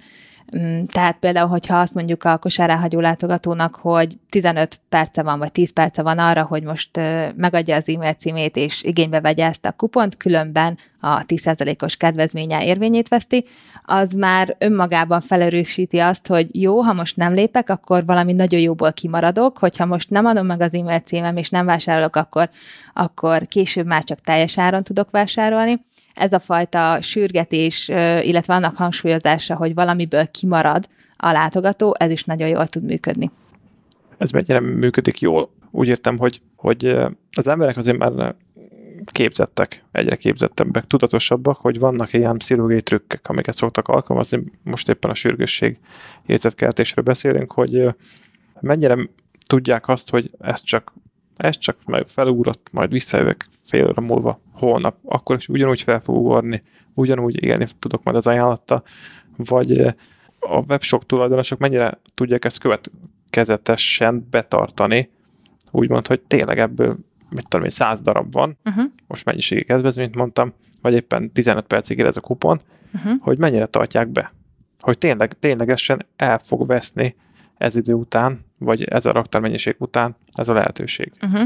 Tehát például, hogyha azt mondjuk a kosárelhagyó látogatónak, hogy tizenöt perce van, vagy tíz perce van arra, hogy most megadja az e-mail címét, és igénybe vegye ezt a kupont, különben a tíz százalékos kedvezménye érvényét veszti, az már önmagában felerősíti azt, hogy jó, ha most nem lépek, akkor valami nagyon jóból kimaradok, hogyha most nem adom meg az e-mail címem, és nem vásárolok, akkor, akkor később már csak teljes áron tudok vásárolni. ez a fajta sürgetés, illetve annak hangsúlyozása, hogy valamiből kimarad a látogató, ez is nagyon jól tud működni. Ez mennyire működik jól? Úgy értem, hogy, hogy az emberek azért már képzettek, egyre képzettebbek, tudatosabbak, hogy vannak ilyen pszichológiai trükkek, amiket szoktak alkalmazni. Most éppen a sürgősség érzetkeltésről beszélünk, hogy mennyire tudják azt, hogy ez csak, ez csak majd felúrott, majd visszajövök fél óra múlva, holnap, akkor is ugyanúgy fel fog ugorni, ugyanúgy élni tudok majd az ajánlattal, vagy a webshop tulajdonosok mennyire tudják ezt következetesen betartani, úgymond, hogy tényleg ebből mit tudom én, száz darab van, uh-huh. most mennyiségi kedvezményt mondtam, vagy éppen tizenöt percig ér ez a kupon, uh-huh. hogy mennyire tartják be. Hogy tényleg, ténylegesen el fog veszni ez idő után, vagy ez a raktármennyiség után ez a lehetőség. Uh-huh.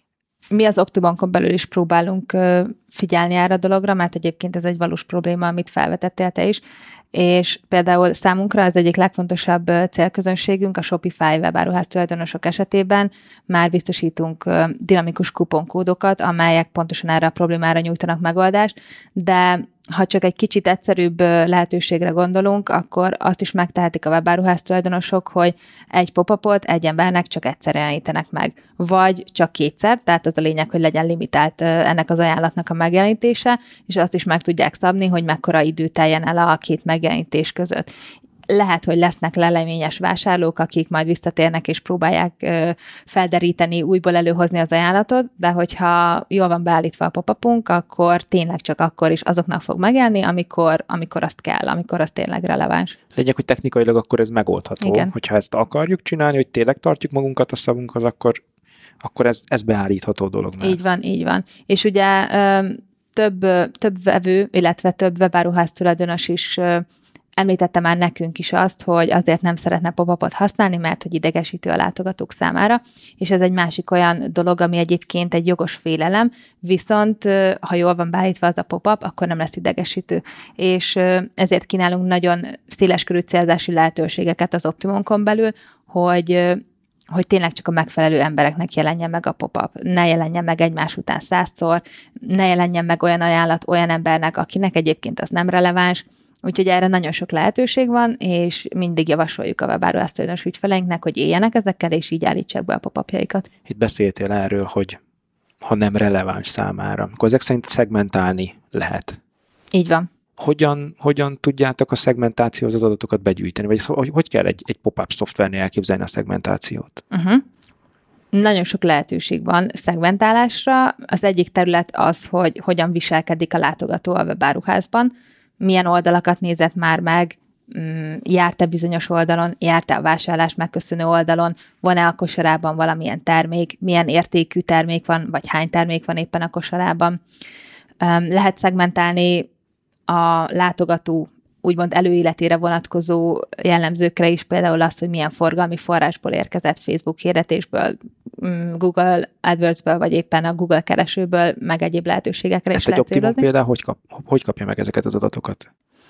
Mi az Optibankon belül is próbálunk uh, figyelni erre a dologra, mert egyébként ez egy valós probléma, amit felvetettél te is, és például számunkra az egyik legfontosabb célközönségünk a Shopify webáruház tulajdonosok esetében már biztosítunk dinamikus kuponkódokat, amelyek pontosan erre a problémára nyújtanak megoldást, de ha csak egy kicsit egyszerűbb lehetőségre gondolunk, akkor azt is megtehetik a webáruház tulajdonosok, hogy egy pop-upot egy embernek csak egyszer jelenítenek meg, vagy csak kétszer, tehát az a lényeg, hogy legyen limitált ennek az ajánlatnak a megjelenítése, és azt is meg tudják szabni, hogy mekkora idő teljen el a két megjelenítés között. Lehet, hogy lesznek leleményes vásárlók, akik majd visszatérnek és próbálják ö, felderíteni, újból előhozni az ajánlatot, de hogyha jól van beállítva a pop-upunk, akkor tényleg csak akkor is azoknak fog megjelenni, amikor, amikor azt kell, amikor az tényleg releváns. Lényeg, hogy technikailag akkor ez megoldható. Igen. Hogyha ezt akarjuk csinálni, hogy tényleg tartjuk magunkat a szavunkhoz, akkor, akkor ez, ez beállítható dolog. Már. Így van, így van. És ugye ö, több, több vevő, illetve több webáruház tulajdonos is ö, említette már nekünk is azt, hogy azért nem szeretne pop-upot használni, mert hogy idegesítő a látogatók számára, és ez egy másik olyan dolog, ami egyébként egy jogos félelem, viszont ha jól van beállítva az a pop-up, akkor nem lesz idegesítő. És ezért kínálunk nagyon széleskörű célzási lehetőségeket az Optimunkon belül, hogy hogy tényleg csak a megfelelő embereknek jelenjen meg a pop-up. Ne jelenjen meg egymás után százszor, ne jelenjen meg olyan ajánlat olyan embernek, akinek egyébként az nem releváns. Úgyhogy erre nagyon sok lehetőség van, és mindig javasoljuk a webáruház tulajdonos ügyfeleinknek, hogy éljenek ezekkel, és így állítsák be a pop-upjaikat. Itt beszéltél erről, hogy ha nem releváns számára, akkor ezek szerint szegmentálni lehet. Így van. Hogyan, hogyan tudjátok a szegmentációhoz az adatokat begyűjteni? Vagy hogy, hogy kell egy, egy pop-up szoftvernél elképzelni a szegmentációt? Uh-huh. Nagyon sok lehetőség van szegmentálásra. Az egyik terület az, hogy hogyan viselkedik a látogató a webáruházban, milyen oldalakat nézett már meg, járt-e bizonyos oldalon, járt-e a vásárlás megköszönő oldalon, van-e a kosarában valamilyen termék, milyen értékű termék van, vagy hány termék van éppen a kosarában. Lehet szegmentálni a látogató úgymond előéletére vonatkozó jellemzőkre is, például azt, hogy milyen forgalmi forrásból érkezett, Facebook hirdetésből, Google AdWords-ből, vagy éppen a Google keresőből, meg egyéb lehetőségekre Ezt is lehet egy Optimum célozni. például hogy, kap, hogy kapja meg ezeket az adatokat?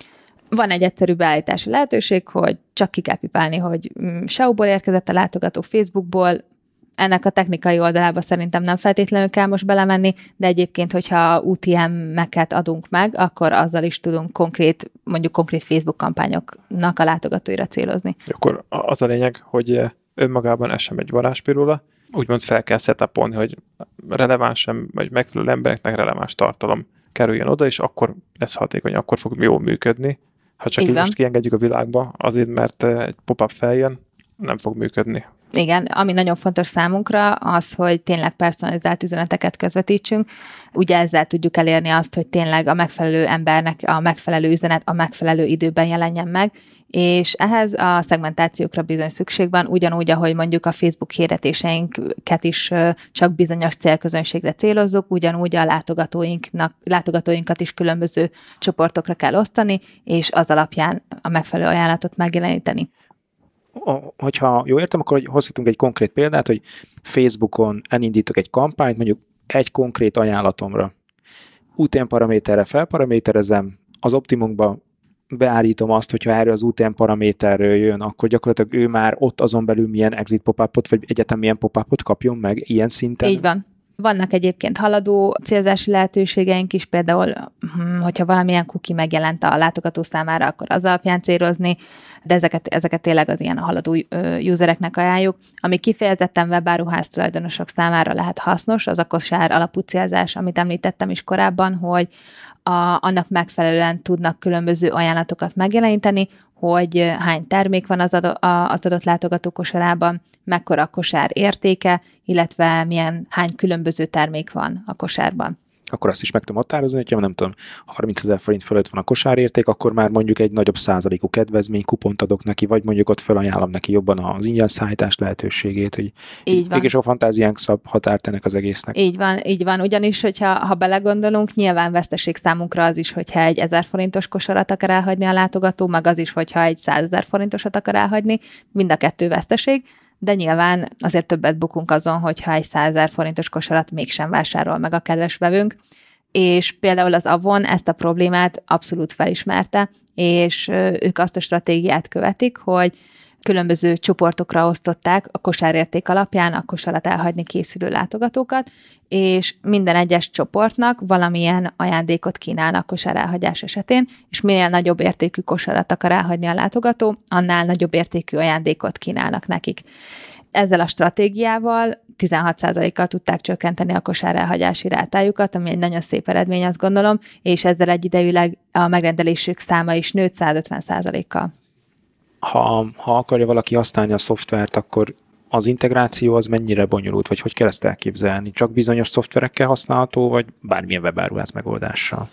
Van egy egyszerű beállítási lehetőség, hogy csak ki kell pipálni, hogy es e o-ból érkezett a látogató, Facebookból. Ennek a technikai oldalába szerintem nem feltétlenül kell most belemenni, de egyébként, hogyha u té em-eket adunk meg, akkor azzal is tudunk konkrét, mondjuk konkrét Facebook kampányoknak a látogatóira célozni. Akkor az a lényeg, hogy önmagában ez sem egy varázspirula, úgymond fel kell setupolni, hogy releváns, vagy megfelelő embereknek releváns tartalom kerüljön oda, és akkor lesz hatékony, akkor fog jól működni. Ha csak így, így most kiengedjük a világba, azért, mert egy pop-up feljön, nem fog működni. Igen, ami nagyon fontos számunkra az, hogy tényleg personalizált üzeneteket közvetítsünk. Ugye ezzel tudjuk elérni azt, hogy tényleg a megfelelő embernek a megfelelő üzenet a megfelelő időben jelenjen meg, és ehhez a szegmentációkra bizony szükség van, ugyanúgy, ahogy mondjuk a Facebook hirdetéseinket is csak bizonyos célközönségre célozzuk, ugyanúgy a látogatóinknak, látogatóinkat is különböző csoportokra kell osztani, és az alapján a megfelelő ajánlatot megjeleníteni. Hogyha jól értem, akkor hozhatunk egy konkrét példát, hogy Facebookon elindítok egy kampányt, mondjuk egy konkrét ajánlatomra. u té em paraméterre felparaméterezem, az Optimumba beállítom azt, hogyha erről az u té em paraméterről jön, akkor gyakorlatilag ő már ott azon belül milyen exit pop-upot, vagy egyetem milyen pop-upot kapjon meg ilyen szinten. Így van. Vannak egyébként haladó célzási lehetőségeink is, például, hogyha valamilyen cookie megjelent a látogató számára, akkor az alapján célozni, de ezeket, ezeket tényleg az ilyen haladó usereknek ajánljuk. Ami kifejezetten webáruház tulajdonosok számára lehet hasznos, az a kosár alapú célzás, amit említettem is korábban, hogy a, annak megfelelően tudnak különböző ajánlatokat megjeleníteni, hogy hány termék van az, adott, az adott látogató kosarában, mekkora a kosár értéke, illetve milyen hány különböző termék van a kosárban. Akkor azt is meg tudom határozni, hogyha nem tudom, harmincezer forint fölött van a kosárérték, akkor már mondjuk egy nagyobb százalékú kedvezmény, kupont adok neki, vagy mondjuk ott felajánlom neki jobban az ingyen szállítás lehetőségét, hogy így mégis a fantáziánk szab határt ennek az egésznek. Így van, így van. Ugyanis, hogyha ha belegondolunk, nyilván veszteség számunkra az is, hogyha egy ezer forintos kosarat akar elhagyni a látogató, meg az is, hogyha egy százezer forintosat akar elhagyni, mind a kettő veszteség, de nyilván azért többet bukunk azon, hogyha egy százezer forintos kosarat mégsem vásárol meg a kedves vevőnk, és például az Avon ezt a problémát abszolút felismerte, és ők azt a stratégiát követik, hogy különböző csoportokra osztották a kosárérték alapján a kosarat elhagyni készülő látogatókat, és minden egyes csoportnak valamilyen ajándékot kínálnak kosár elhagyás esetén, és minél nagyobb értékű kosarat akar elhagyni a látogató, annál nagyobb értékű ajándékot kínálnak nekik. Ezzel a stratégiával tizenhat százalékkal tudták csökkenteni a kosár elhagyási rátájukat, ami egy nagyon szép eredmény, azt gondolom, és ezzel egyidejűleg a megrendelésük száma is nőtt száz ötven százalékkal. Ha, ha akarja valaki használni a szoftvert, akkor az integráció az mennyire bonyolult, vagy hogy kell ezt elképzelni? Csak bizonyos szoftverekkel használható, vagy bármilyen webáruház megoldással?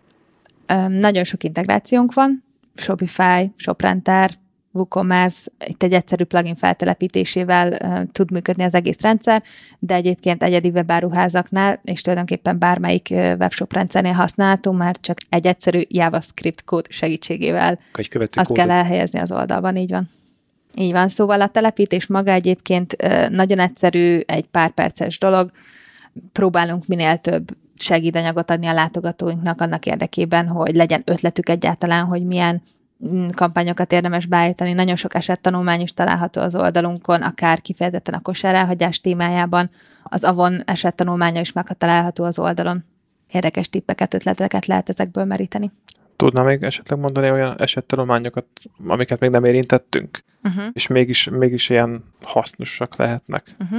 Öm, nagyon sok integrációnk van, Shopify, ShopRenter, WooCommerce, itt egy egyszerű plugin feltelepítésével uh, tud működni az egész rendszer, de egyébként egyedi webáruházaknál, és tulajdonképpen bármelyik uh, webshop rendszernél használható, már csak egy egyszerű JavaScript kód segítségével azt kódot kell elhelyezni az oldalban, így van. Így van, szóval a telepítés maga egyébként uh, nagyon egyszerű, egy pár perces dolog, próbálunk minél több segédanyagot adni a látogatóinknak annak érdekében, hogy legyen ötletük egyáltalán, hogy milyen kampányokat érdemes beállítani. Nagyon sok esettanulmány is található az oldalunkon, akár kifejezetten a kosár elhagyás témájában. Az Avon esettanulmánya is megtalálható az oldalon. Érdekes tippeket, ötleteket lehet ezekből meríteni. Tudna még esetleg mondani olyan esettanulmányokat, amiket még nem érintettünk, uh-huh. és mégis, mégis ilyen hasznosak lehetnek? Uh-huh.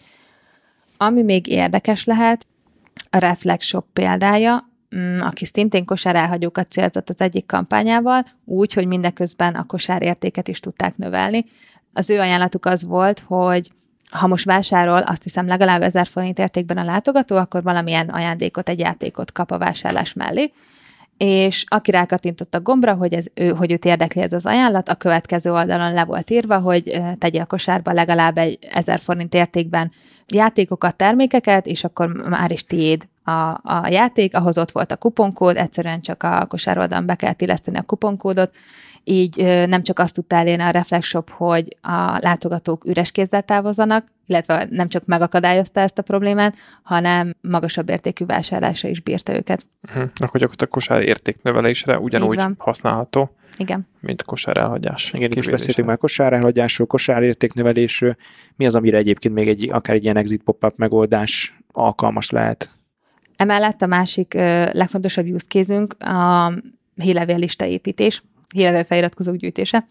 Ami még érdekes lehet, a Reflexshop példája, aki szintén kosárelhagyókat célzott az egyik kampányával, úgy, hogy mindeközben a kosárértéket is tudták növelni. Az ő ajánlatuk az volt, hogy ha most vásárol, azt hiszem legalább ezer forint értékben a látogató, akkor valamilyen ajándékot, egy játékot kap a vásárlás mellé, és aki rákattintott a gombra, hogy, ez, ő, hogy őt érdekli ez az ajánlat, a következő oldalon le volt írva, hogy tegye a kosárba legalább egy ezer forint értékben játékokat, termékeket, és akkor már is tiéd a, a játék, ahhoz ott volt a kuponkód, egyszerűen csak a kosároldalon be kell illeszteni a kuponkódot, így nem csak azt tudta elérni a Reflexshop, hogy a látogatók üres kézzel távozzanak, illetve nem csak megakadályozta ezt a problémát, hanem magasabb értékű vásárlásra is bírta őket. Uh-huh. Akkor gyakorlatilag a kosár értéknövelésre ugyanúgy használható, igen. mint a kosár elhagyás. Igen, itt is beszéltünk már kosár elhagyásról, kosár értéknövelésről. Mi az, amire egyébként még egy, akár egy ilyen exit pop-up megoldás alkalmas lehet? Emellett a másik ö, legfontosabb use case-ünk a hírlevél listaépítés, hírlevél feliratkozók gyűjtése,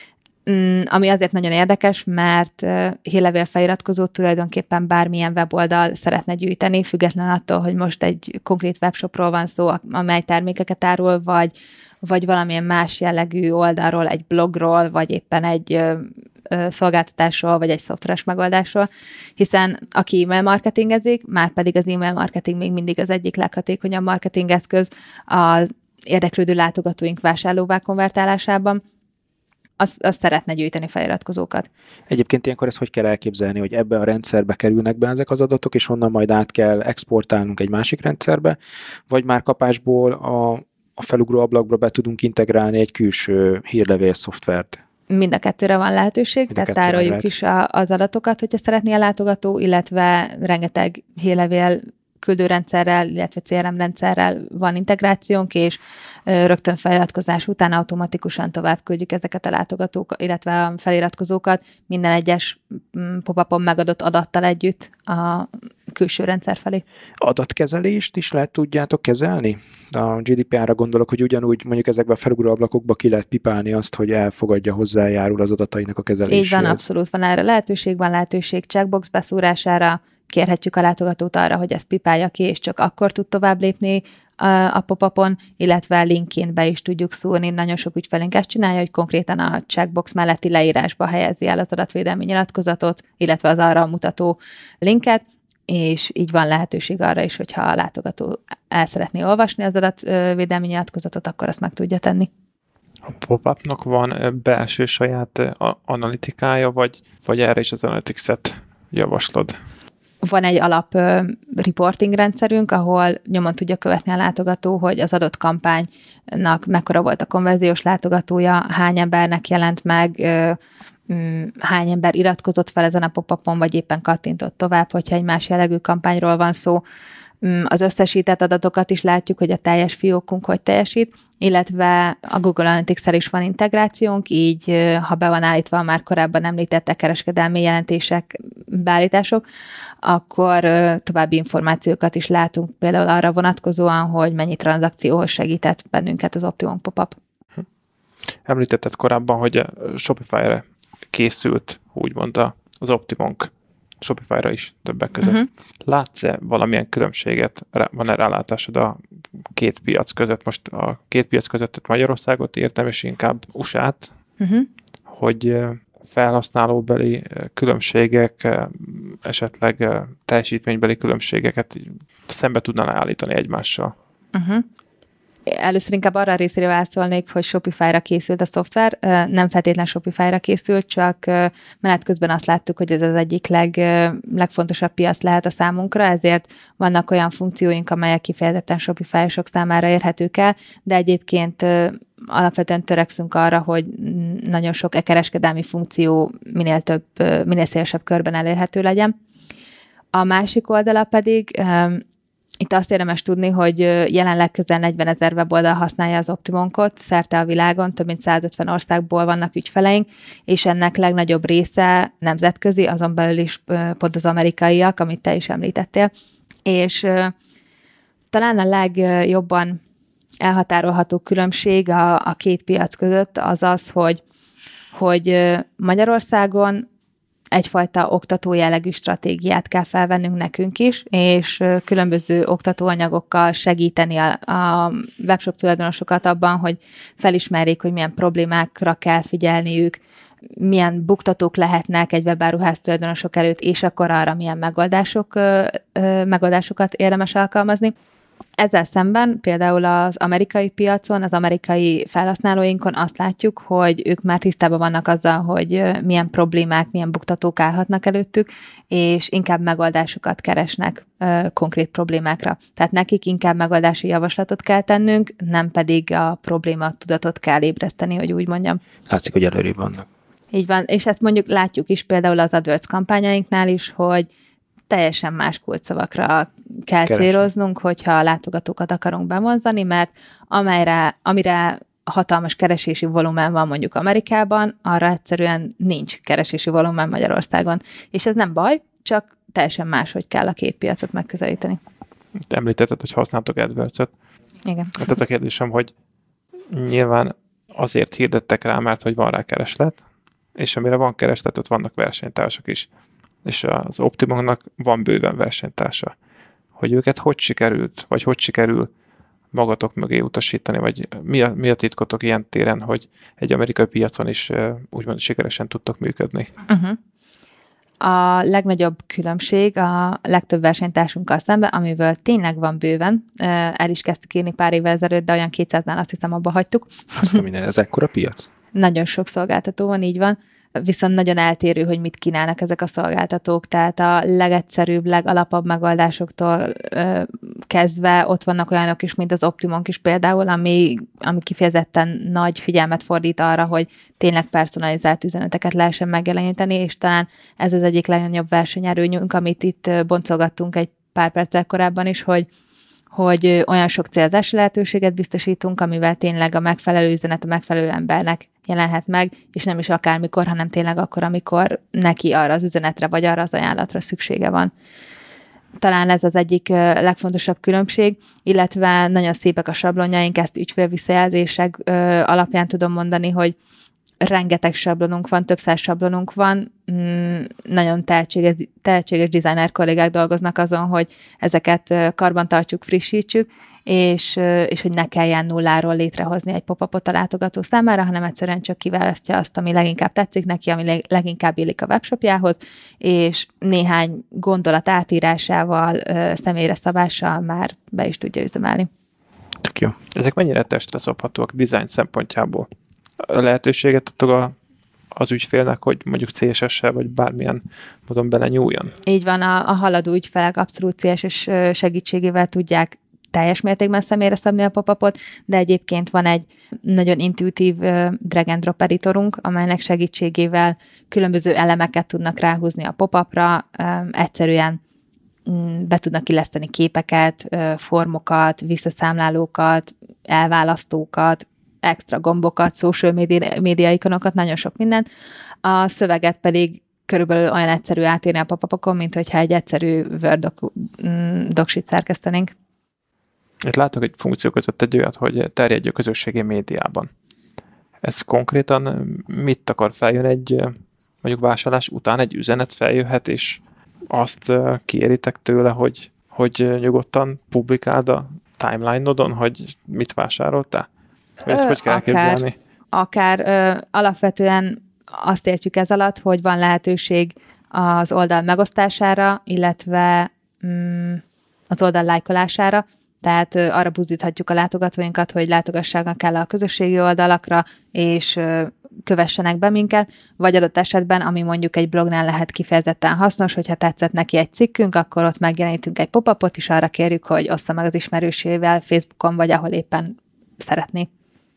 mm, ami azért nagyon érdekes, mert uh, hírlevél feliratkozót tulajdonképpen bármilyen weboldal szeretne gyűjteni, független attól, hogy most egy konkrét webshopról van szó, amely termékeket árul, vagy, vagy valamilyen más jellegű oldalról, egy blogról, vagy éppen egy uh, szolgáltatásról, vagy egy szoftveres megoldásról, hiszen aki e-mail marketingezik, már pedig az e-mail marketing még mindig az egyik leghatékonyabb marketingeszköz az érdeklődő látogatóink vásárlóvá konvertálásában, azt, azt szeretne gyűjteni feliratkozókat. Egyébként ilyenkor ezt hogy kell elképzelni, hogy ebbe a rendszerbe kerülnek be ezek az adatok, és onnan majd át kell exportálnunk egy másik rendszerbe, vagy már kapásból a, a felugró ablakba be tudunk integrálni egy külső hírlevél szoftvert? Mind a kettőre van lehetőség, Mind tehát tároljuk is a, az adatokat, hogyha szeretné a látogató, illetve rengeteg hírlevél küldőrendszerrel, illetve cé er em rendszerrel van integrációnk, és rögtön feliratkozás után automatikusan tovább küldjük ezeket a látogatók, illetve a feliratkozókat minden egyes pop-upon megadott adattal együtt a külső rendszer felé. Adatkezelést is lehet tudjátok kezelni? A gé dé pé er-ra gondolok, hogy ugyanúgy mondjuk ezekben a felugró ablakokba ki lehet pipálni azt, hogy elfogadja, hozzájárul az adatainak a kezeléséhez. Így van, abszolút van erre lehetőség, van lehetőség checkbox beszúrására, kérhetjük a látogatót arra, hogy ezt pipálja ki, és csak akkor tud tovább lépni a, a pop-upon, illetve linkként be is tudjuk szúrni. Nagyon sok ügyfelünk ezt csinálja, hogy konkrétan a checkbox melletti leírásba helyezi el az adatvédelmi nyilatkozatot, illetve az arra mutató linket, és így van lehetőség arra is, hogyha a látogató el szeretné olvasni az adatvédelmi nyilatkozatot, akkor azt meg tudja tenni. A pop-upnak van belső saját analitikája, vagy, vagy erre is az Analytics-et javaslod? Van egy alap uh, reporting rendszerünk, ahol nyomon tudja követni a látogató, hogy az adott kampánynak mekkora volt a konverziós látogatója, hány embernek jelent meg, uh, um, hány ember iratkozott fel ezen a pop-upon, vagy éppen kattintott tovább, hogyha egy más jellegű kampányról van szó. Um, az összesített adatokat is látjuk, hogy a teljes fiókunk hogy teljesít, illetve a Google Analytics-szel is van integrációnk, így uh, ha be van állítva a már korábban említett kereskedelmi jelentések, beállítások, akkor uh, további információkat is látunk, például arra vonatkozóan, hogy mennyi tranzakcióhoz segített bennünket az Optimum pop-up. Említetted korábban, hogy Shopify-re készült, úgymond az Optimonk Shopify-ra is többek között. Uh-huh. Látsz-e valamilyen különbséget, van-e rálátásod a két piac között? Most a két piac között Magyarországot értem, és inkább u es á-t, uh-huh. hogy felhasználóbeli különbségek, esetleg teljesítménybeli különbségeket szembe tudnál állítani egymással. Uh-huh. Először inkább arra a részére válaszolnék, hogy Shopify-ra készült a szoftver. Nem feltétlen Shopify-ra készült, csak menet közben azt láttuk, hogy ez az egyik leg, legfontosabb piac lehet a számunkra, ezért vannak olyan funkcióink, amelyek kifejezetten Shopify-osok számára érhetők el, de egyébként alapvetően törekszünk arra, hogy nagyon sok e-kereskedelmi funkció minél több, minél szélesebb körben elérhető legyen. A másik oldala pedig itt azt érdemes tudni, hogy jelenleg közel negyvenezer weboldal használja az Optimonkot, szerte a világon, több mint százötven országból vannak ügyfeleink, és ennek legnagyobb része nemzetközi, azon belül is pont az amerikaiak, amit te is említettél. És talán a legjobban elhatárolható különbség a, a két piac között az az, hogy, hogy Magyarországon egyfajta oktató jellegű stratégiát kell felvennünk nekünk is, és különböző oktatóanyagokkal segíteni a, a webshop tulajdonosokat abban, hogy felismerjék, hogy milyen problémákra kell figyelniük, milyen buktatók lehetnek egy webáruház tulajdonosok előtt, és akkor arra milyen megoldások, megoldásokat érdemes alkalmazni. Ezzel szemben például az amerikai piacon, az amerikai felhasználóinkon azt látjuk, hogy ők már tisztában vannak azzal, hogy milyen problémák, milyen buktatók állhatnak előttük, és inkább megoldásokat keresnek ö, konkrét problémákra. Tehát nekik inkább megoldási javaslatot kell tennünk, nem pedig a probléma tudatot kell ébreszteni, hogy úgy mondjam. Látszik, hogy előrébb vannak. Így van, és ezt mondjuk látjuk is például az AdWords kampányainknál is, hogy teljesen más kulcsszavakra kell Keresem. céloznunk, hogyha a látogatókat akarunk bevonzani, mert amelyre, amire hatalmas keresési volumen van mondjuk Amerikában, arra egyszerűen nincs keresési volumen Magyarországon. És ez nem baj, csak teljesen máshogy kell a két piacot megközelíteni. Említetted, hogy használtok AdWords-öt. Igen. Hát ez a kérdésem, hogy nyilván azért hirdettek rá, mert hogy van rá kereslet, és amire van kereslet, ott vannak versenytársak is. És az Optimonnak van bőven versenytársa. Hogy őket hogy sikerült, vagy hogy sikerül magatok mögé utasítani, vagy mi a, mi a titkotok ilyen téren, hogy egy amerikai piacon is úgymond sikeresen tudtok működni? Uh-huh. A legnagyobb különbség a legtöbb versenytársunkkal szemben, amivel tényleg van bőven, el is kezdtük írni pár évvel ezelőtt, de olyan kétszáznál azt hiszem abba hagytuk. Azt a minden, ez ekkora piac? Nagyon sok szolgáltató van, így van. Viszont nagyon eltérő, hogy mit kínálnak ezek a szolgáltatók, tehát a legegyszerűbb, legalapabb megoldásoktól ö, kezdve ott vannak olyanok is, mint az Optimonk is például, ami, ami kifejezetten nagy figyelmet fordít arra, hogy tényleg personalizált üzeneteket lehessen megjeleníteni, és talán ez az egyik legnagyobb versenyerőnyünk, amit itt boncolgattunk egy pár perccel korábban is, hogy hogy olyan sok célzási lehetőséget biztosítunk, amivel tényleg a megfelelő üzenet a megfelelő embernek jelenhet meg, és nem is akármikor, hanem tényleg akkor, amikor neki arra az üzenetre, vagy arra az ajánlatra szüksége van. Talán ez az egyik legfontosabb különbség, illetve nagyon szépek a sablonjaink, ezt ügyfélvisszajelzések alapján tudom mondani, hogy rengeteg sablonunk van, több száz sablonunk van, nagyon tehetséges, tehetséges designer kollégák dolgoznak azon, hogy ezeket karbantartsuk, frissítsük, és, és hogy ne kelljen nulláról létrehozni egy pop-upot a látogató számára, hanem egyszerűen csak kiválasztja azt, ami leginkább tetszik neki, ami leginkább illik a webshopjához, és néhány gondolat átírásával, személyre szabással már be is tudja üzemelni. Tök jó. Ezek mennyire testre szabhatóak design szempontjából? A lehetőséget adtok a, az ügyfélnek, hogy mondjuk cé es es-sel vagy bármilyen módon belenyúljon? Így van, a, a haladó ügyfelek abszolút cé es es segítségével tudják teljes mértékben személyre szabni a pop-upot, de egyébként van egy nagyon intuitív drag and drop editorunk, amelynek segítségével különböző elemeket tudnak ráhúzni a pop-upra, egyszerűen be tudnak illeszteni képeket, formokat, visszaszámlálókat, elválasztókat, extra gombokat, social media, média ikonokat, nagyon sok mindent. A szöveget pedig körülbelül olyan egyszerű átírni a pop-upokon, mint hogyha egy egyszerű Word docsít szerkesztenénk. Itt látok egy funkció között egy olyat, hogy terjedj a közösségi médiában. Ez konkrétan mit akar? Feljön egy mondjuk vásárlás után egy üzenet feljöhet, és azt kiéritek tőle, hogy, hogy nyugodtan publikáld a timeline-odon, hogy mit vásároltál? Ezt hogy kell elképzelni? Akár ö, alapvetően azt értjük ez alatt, hogy van lehetőség az oldal megosztására, illetve mm, az oldal lájkolására, tehát ö, arra buzdíthatjuk a látogatóinkat, hogy látogassanak el a közösségi oldalakra, és ö, kövessenek be minket, vagy adott esetben, ami mondjuk egy blognál lehet kifejezetten hasznos, hogyha tetszett neki egy cikkünk, akkor ott megjelenítünk egy pop-upot, és arra kérjük, hogy ossza meg az ismerősével Facebookon, vagy ahol éppen szeretné.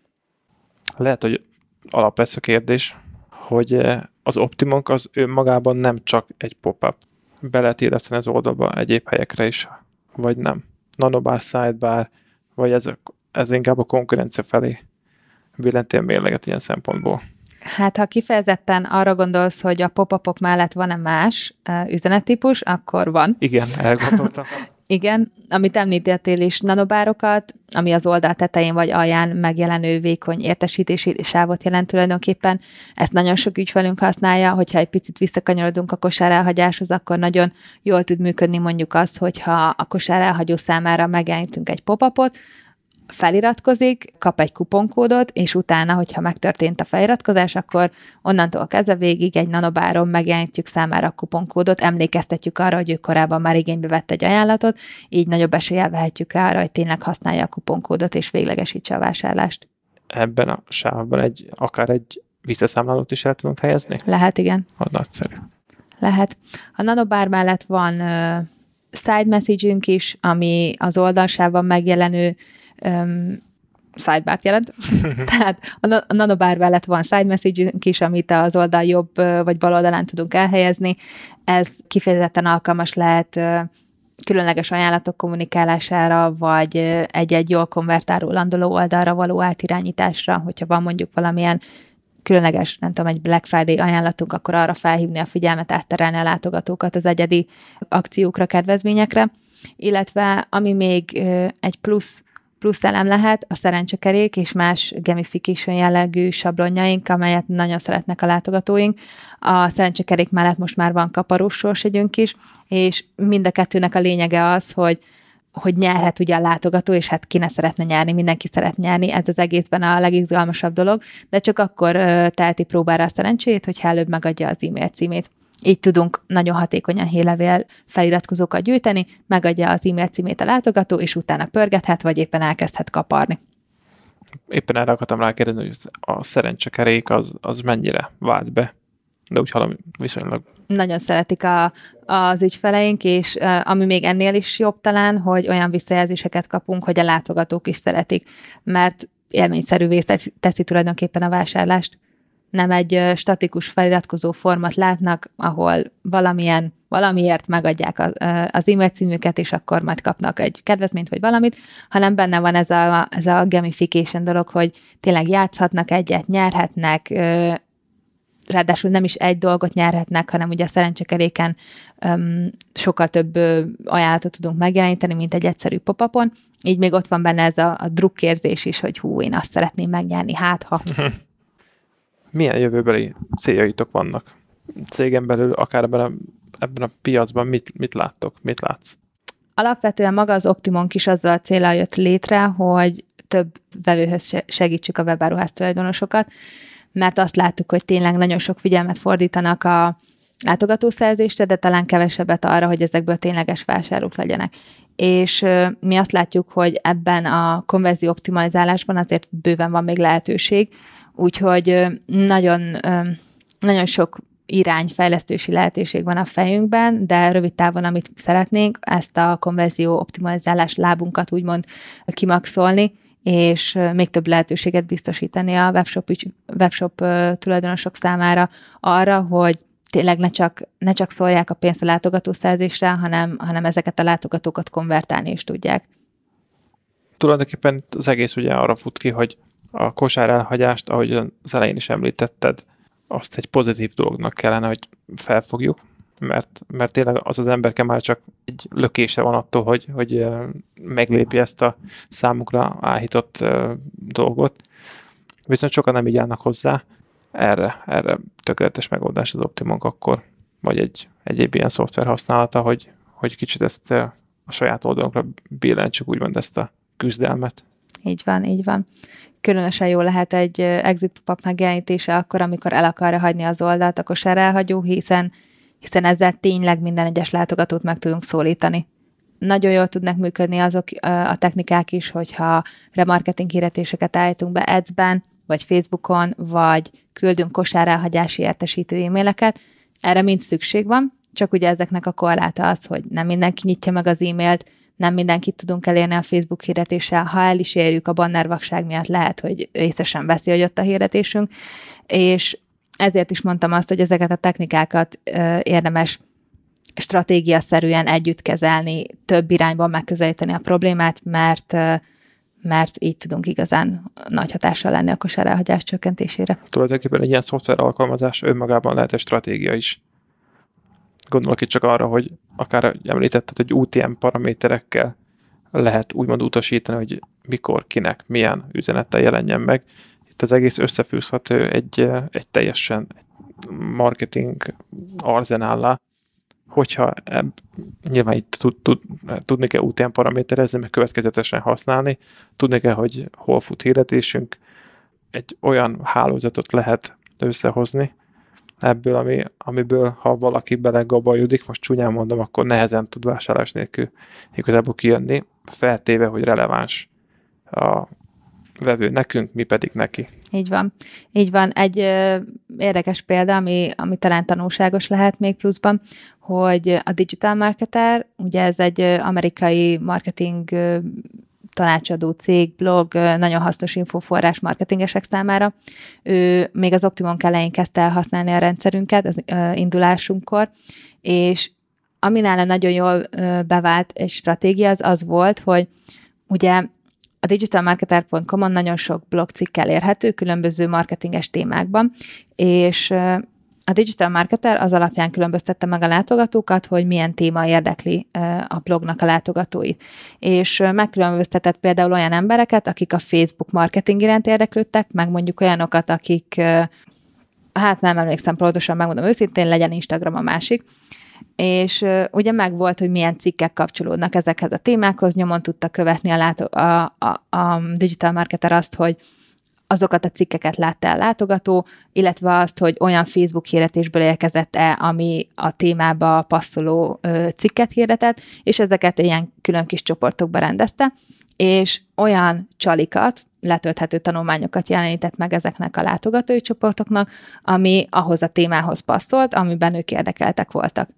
Lehet, hogy alap lesz a kérdés, hogy az Optimunk az önmagában nem csak egy pop-up. Be lehet illeszteni az oldalba egyéb helyekre is, vagy nem. Nanobar, sidebar, vagy ez, ez inkább a konkurencia felé billentél mérleget ilyen szempontból. Hát, ha kifejezetten arra gondolsz, hogy a pop-upok mellett van-e más uh, üzenettípus, akkor van. Igen, elgondoltam. Igen, amit említettél is, nanobárokat, ami az oldal tetején vagy alján megjelenő vékony értesítési sávot jelent tulajdonképpen. Ezt nagyon sok ügyfelünk használja, hogyha egy picit visszakanyarodunk a kosárelhagyáshoz, akkor nagyon jól tud működni mondjuk az, hogyha a kosárelhagyó számára megjelenítünk egy pop-upot, feliratkozik, kap egy kuponkódot, és utána, hogyha megtörtént a feliratkozás, akkor onnantól kezdve végig egy nanobáron megjelenítjük számára a kuponkódot, emlékeztetjük arra, hogy ő korábban már igénybe vett egy ajánlatot, így nagyobb eséllyel vehetjük rá arra, hogy tényleg használja a kuponkódot, és véglegesítse a vásárlást. Ebben a sávban egy, akár egy visszaszámlálót is el tudunk helyezni? Lehet, igen. A nagyszerű. Lehet. A nanobár mellett van uh, side message-ünk is, ami az oldalsávban megjelenő Um, sidebart jelent. Tehát a, a nanobár mellett van side message-ünk is, amit az oldal jobb vagy bal oldalán tudunk elhelyezni. Ez kifejezetten alkalmas lehet uh, különleges ajánlatok kommunikálására, vagy uh, egy-egy jól konvertáló landoló oldalra való átirányításra, hogyha van mondjuk valamilyen különleges, nem tudom, egy Black Friday ajánlatunk, akkor arra felhívni a figyelmet, átterelni a látogatókat az egyedi akciókra, kedvezményekre. Illetve ami még uh, egy plusz plusz elem lehet a szerencsekerék és más gamification jellegű sablonjaink, amelyet nagyon szeretnek a látogatóink. A szerencsekerék mellett most már van kaparós sorsjegyünk is, és mind a kettőnek a lényege az, hogy hogy nyerhet ugye a látogató, és hát ki ne szeretne nyerni, mindenki szeret nyerni, ez az egészben a legizgalmasabb dolog, de csak akkor uh, teheti próbára a szerencsét, hogyha előbb megadja az e-mail címét. Így tudunk nagyon hatékonyan hírlevél feliratkozókat gyűjteni, megadja az e-mail címét a látogató, és utána pörgethet, vagy éppen elkezdhet kaparni. Éppen erre akartam rákérdezni, hogy a szerencsekerék az, az mennyire vált be, de úgy hallom viszonylag. Nagyon szeretik a, az ügyfeleink, és uh, ami még ennél is jobb talán, hogy olyan visszajelzéseket kapunk, hogy a látogatók is szeretik, mert élményszerűvé teszi tulajdonképpen a vásárlást. nem egy statikus feliratkozó formát látnak, ahol valamilyen, valamiért megadják az, az e-mail címüket, és akkor majd kapnak egy kedvezményt, vagy valamit, hanem benne van ez a, ez a gamification dolog, hogy tényleg játszhatnak egyet, nyerhetnek, ráadásul nem is egy dolgot nyerhetnek, hanem ugye a szerencsekeréken um, sokkal több uh, ajánlatot tudunk megjeleníteni, mint egy egyszerű pop-upon. Így még ott van benne ez a, a drukkérzés is, hogy hú, én azt szeretném megnyerni, hát ha. Milyen jövőbeli céljaitok vannak? Cégen belül, akár ebben a, ebben a piacban mit, mit láttok, mit látsz? Alapvetően maga az Optimonk is azzal a céllal jött létre, hogy több vevőhöz segítsük a webáruház tulajdonosokat, mert azt láttuk, hogy tényleg nagyon sok figyelmet fordítanak a látogatószerzésre, de talán kevesebbet arra, hogy ezekből tényleges vásárlók legyenek. És mi azt látjuk, hogy ebben a konverzió optimalizálásban azért bőven van még lehetőség, úgyhogy nagyon, nagyon sok irányfejlesztési lehetőség van a fejünkben, de rövid távon, amit szeretnénk, ezt a konverzió optimalizálás lábunkat úgymond kimaxolni, és még több lehetőséget biztosítani a webshop, webshop tulajdonosok számára arra, hogy tényleg ne csak, ne csak szórják a pénzt a látogatószerzésre, hanem, hanem ezeket a látogatókat konvertálni is tudják. Tulajdonképpen az egész ugye arra fut ki, hogy a kosár elhagyást, ahogy az elején is említetted, azt egy pozitív dolognak kellene, hogy felfogjuk, mert, mert tényleg az az emberke már csak egy lökése van attól, hogy, hogy meglépi ezt a számukra áhított uh, dolgot. Viszont sokan nem így állnak hozzá. Erre, erre tökéletes megoldás az Optimonk akkor, vagy egy egyéb ilyen szoftver használata, hogy, hogy kicsit ezt a saját oldalunkra billentsük úgymond ezt a küzdelmet. Így van, így van. Különösen jó lehet egy exit pop-up megjelenítése akkor, amikor el akarja hagyni az oldalt a kosár elhagyó, hiszen, hiszen ezzel tényleg minden egyes látogatót meg tudunk szólítani. Nagyon jól tudnak működni azok a technikák is, hogyha remarketing hirdetéseket állítunk be Ads-ben, vagy Facebookon, vagy küldünk kosárelhagyási értesítő e-maileket. Erre mind szükség van, csak ugye ezeknek a korláta az, hogy nem mindenki nyitja meg az e-mailt, nem mindenkit tudunk elérni a Facebook hirdetéssel. Ha el is érjük, a bannervakság miatt lehet, hogy észre sem veszi, hogy ott a hirdetésünk. És ezért is mondtam azt, hogy ezeket a technikákat érdemes stratégiaszerűen együtt kezelni, több irányban megközelíteni a problémát, mert mert így tudunk igazán nagy hatással lenni a kosárelhagyás csökkentésére. Tulajdonképpen egy ilyen szoftver alkalmazás önmagában lehet egy stratégia is. Gondolok itt csak arra, hogy akár említetted, hogy u té em paraméterekkel lehet úgymond utasítani, hogy mikor, kinek, milyen üzenettel jelenjen meg. Itt az egész összefűzhető egy, egy teljesen marketing arzenállá, hogyha ebb, nyilván itt tud, tud, tudni kell u té em paraméterezni, meg következetesen használni, tudni kell, hogy hol fut hirdetésünk, egy olyan hálózatot lehet összehozni ebből, ami, amiből ha valaki belegabajodik, most csúnyán mondom, akkor nehezen tud vásárlás nélkül igazából kijönni, feltéve, hogy releváns a vevő nekünk, mi pedig neki. Így van. Így van. Egy ö, érdekes példa, ami, ami talán tanulságos lehet még pluszban, hogy a Digital Marketer, ugye ez egy amerikai marketing ö, tanácsadó cég, blog, ö, nagyon hasznos infoforrás marketingesek számára. Ő még az Optimonk elején kezdte el használni a rendszerünket, az ö, indulásunkkor, és ami nála nagyon jól ö, bevált egy stratégia, az az volt, hogy ugye a digital marketer pont com-on nagyon sok blogcikk elérhető különböző marketinges témákban, és a Digital Marketer az alapján különböztette meg a látogatókat, hogy milyen téma érdekli a blognak a látogatóit. És megkülönböztetett például olyan embereket, akik a Facebook marketing iránt érdeklődtek, meg mondjuk olyanokat, akik, hát nem emlékszem pontosan, megmondom őszintén, legyen Instagram a másik, és uh, ugye megvolt, hogy milyen cikkek kapcsolódnak ezekhez a témákhoz, nyomon tudta követni a, látog- a, a, a digital marketer azt, hogy azokat a cikkeket látta el a látogató, illetve azt, hogy olyan Facebook hirdetésből érkezett-e, ami a témába passzoló uh, cikket hirdetett, és ezeket ilyen külön kis csoportokba rendezte, és olyan csalikat, letölthető tanulmányokat jelenített meg ezeknek a látogatói csoportoknak, ami ahhoz a témához passzolt, amiben ők érdekeltek voltak.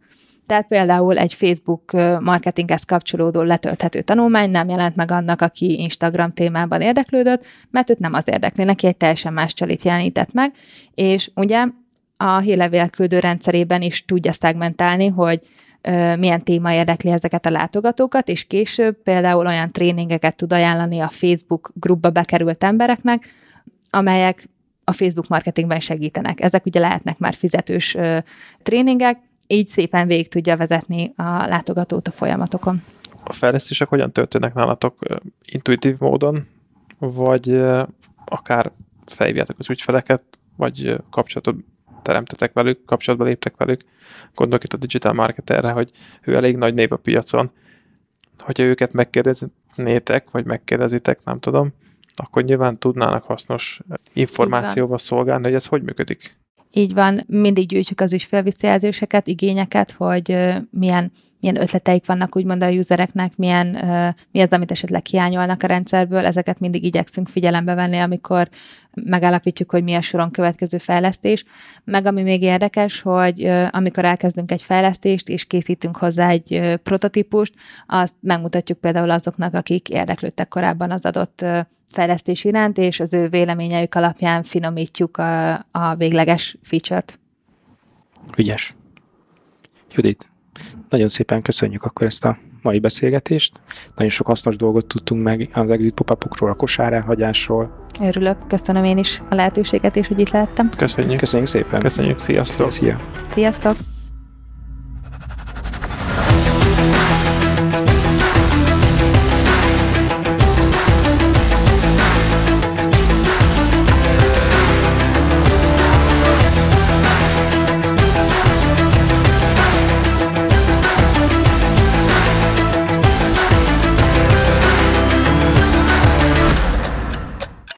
Tehát például egy Facebook marketinghez kapcsolódó letölthető tanulmány nem jelent meg annak, aki Instagram témában érdeklődött, mert őt nem az érdekli, neki egy teljesen más csalit jelenített meg, és ugye a hírlevélküldő rendszerében is tudja szegmentálni, hogy ö, milyen téma érdekli ezeket a látogatókat, és később például olyan tréningeket tud ajánlani a Facebook grupba bekerült embereknek, amelyek a Facebook marketingben segítenek. Ezek ugye lehetnek már fizetős ö, tréningek, így szépen végig tudja vezetni a látogatót a folyamatokon. A fejlesztések hogyan történnek nálatok? Intuitív módon, vagy akár felhívjátok az ügyfeleket, vagy kapcsolatot teremtetek velük, kapcsolatba léptek velük? Gondolok itt a digital marketerre, hogy ő elég nagy név a piacon. Hogyha őket megkérdeznétek, vagy megkérdezitek, nem tudom, akkor nyilván tudnának hasznos információval szolgálni, hogy ez hogy működik. Így van, mindig gyűjtjük az ügyfélvisszajelzéseket, igényeket, hogy uh, milyen, milyen ötleteik vannak úgymond a usereknek, milyen, uh, mi az, amit esetleg hiányolnak a rendszerből, ezeket mindig igyekszünk figyelembe venni, amikor megállapítjuk, hogy mi a soron következő fejlesztés. Meg ami még érdekes, hogy uh, amikor elkezdünk egy fejlesztést, és készítünk hozzá egy uh, prototípust, azt megmutatjuk például azoknak, akik érdeklődtek korábban az adott uh, fejlesztés iránt, és az ő véleményeik alapján finomítjuk a, a végleges feature-t. Ügyes. Judit, nagyon szépen köszönjük akkor ezt a mai beszélgetést. Nagyon sok hasznos dolgot tudtunk meg az exit pop-upokról, a kosárelhagyásról. Örülök, köszönöm én is a lehetőséget, és hogy itt lehettem. Köszönjük. Köszönjük szépen. Köszönjük, sziasztok. Szia. Sziasztok.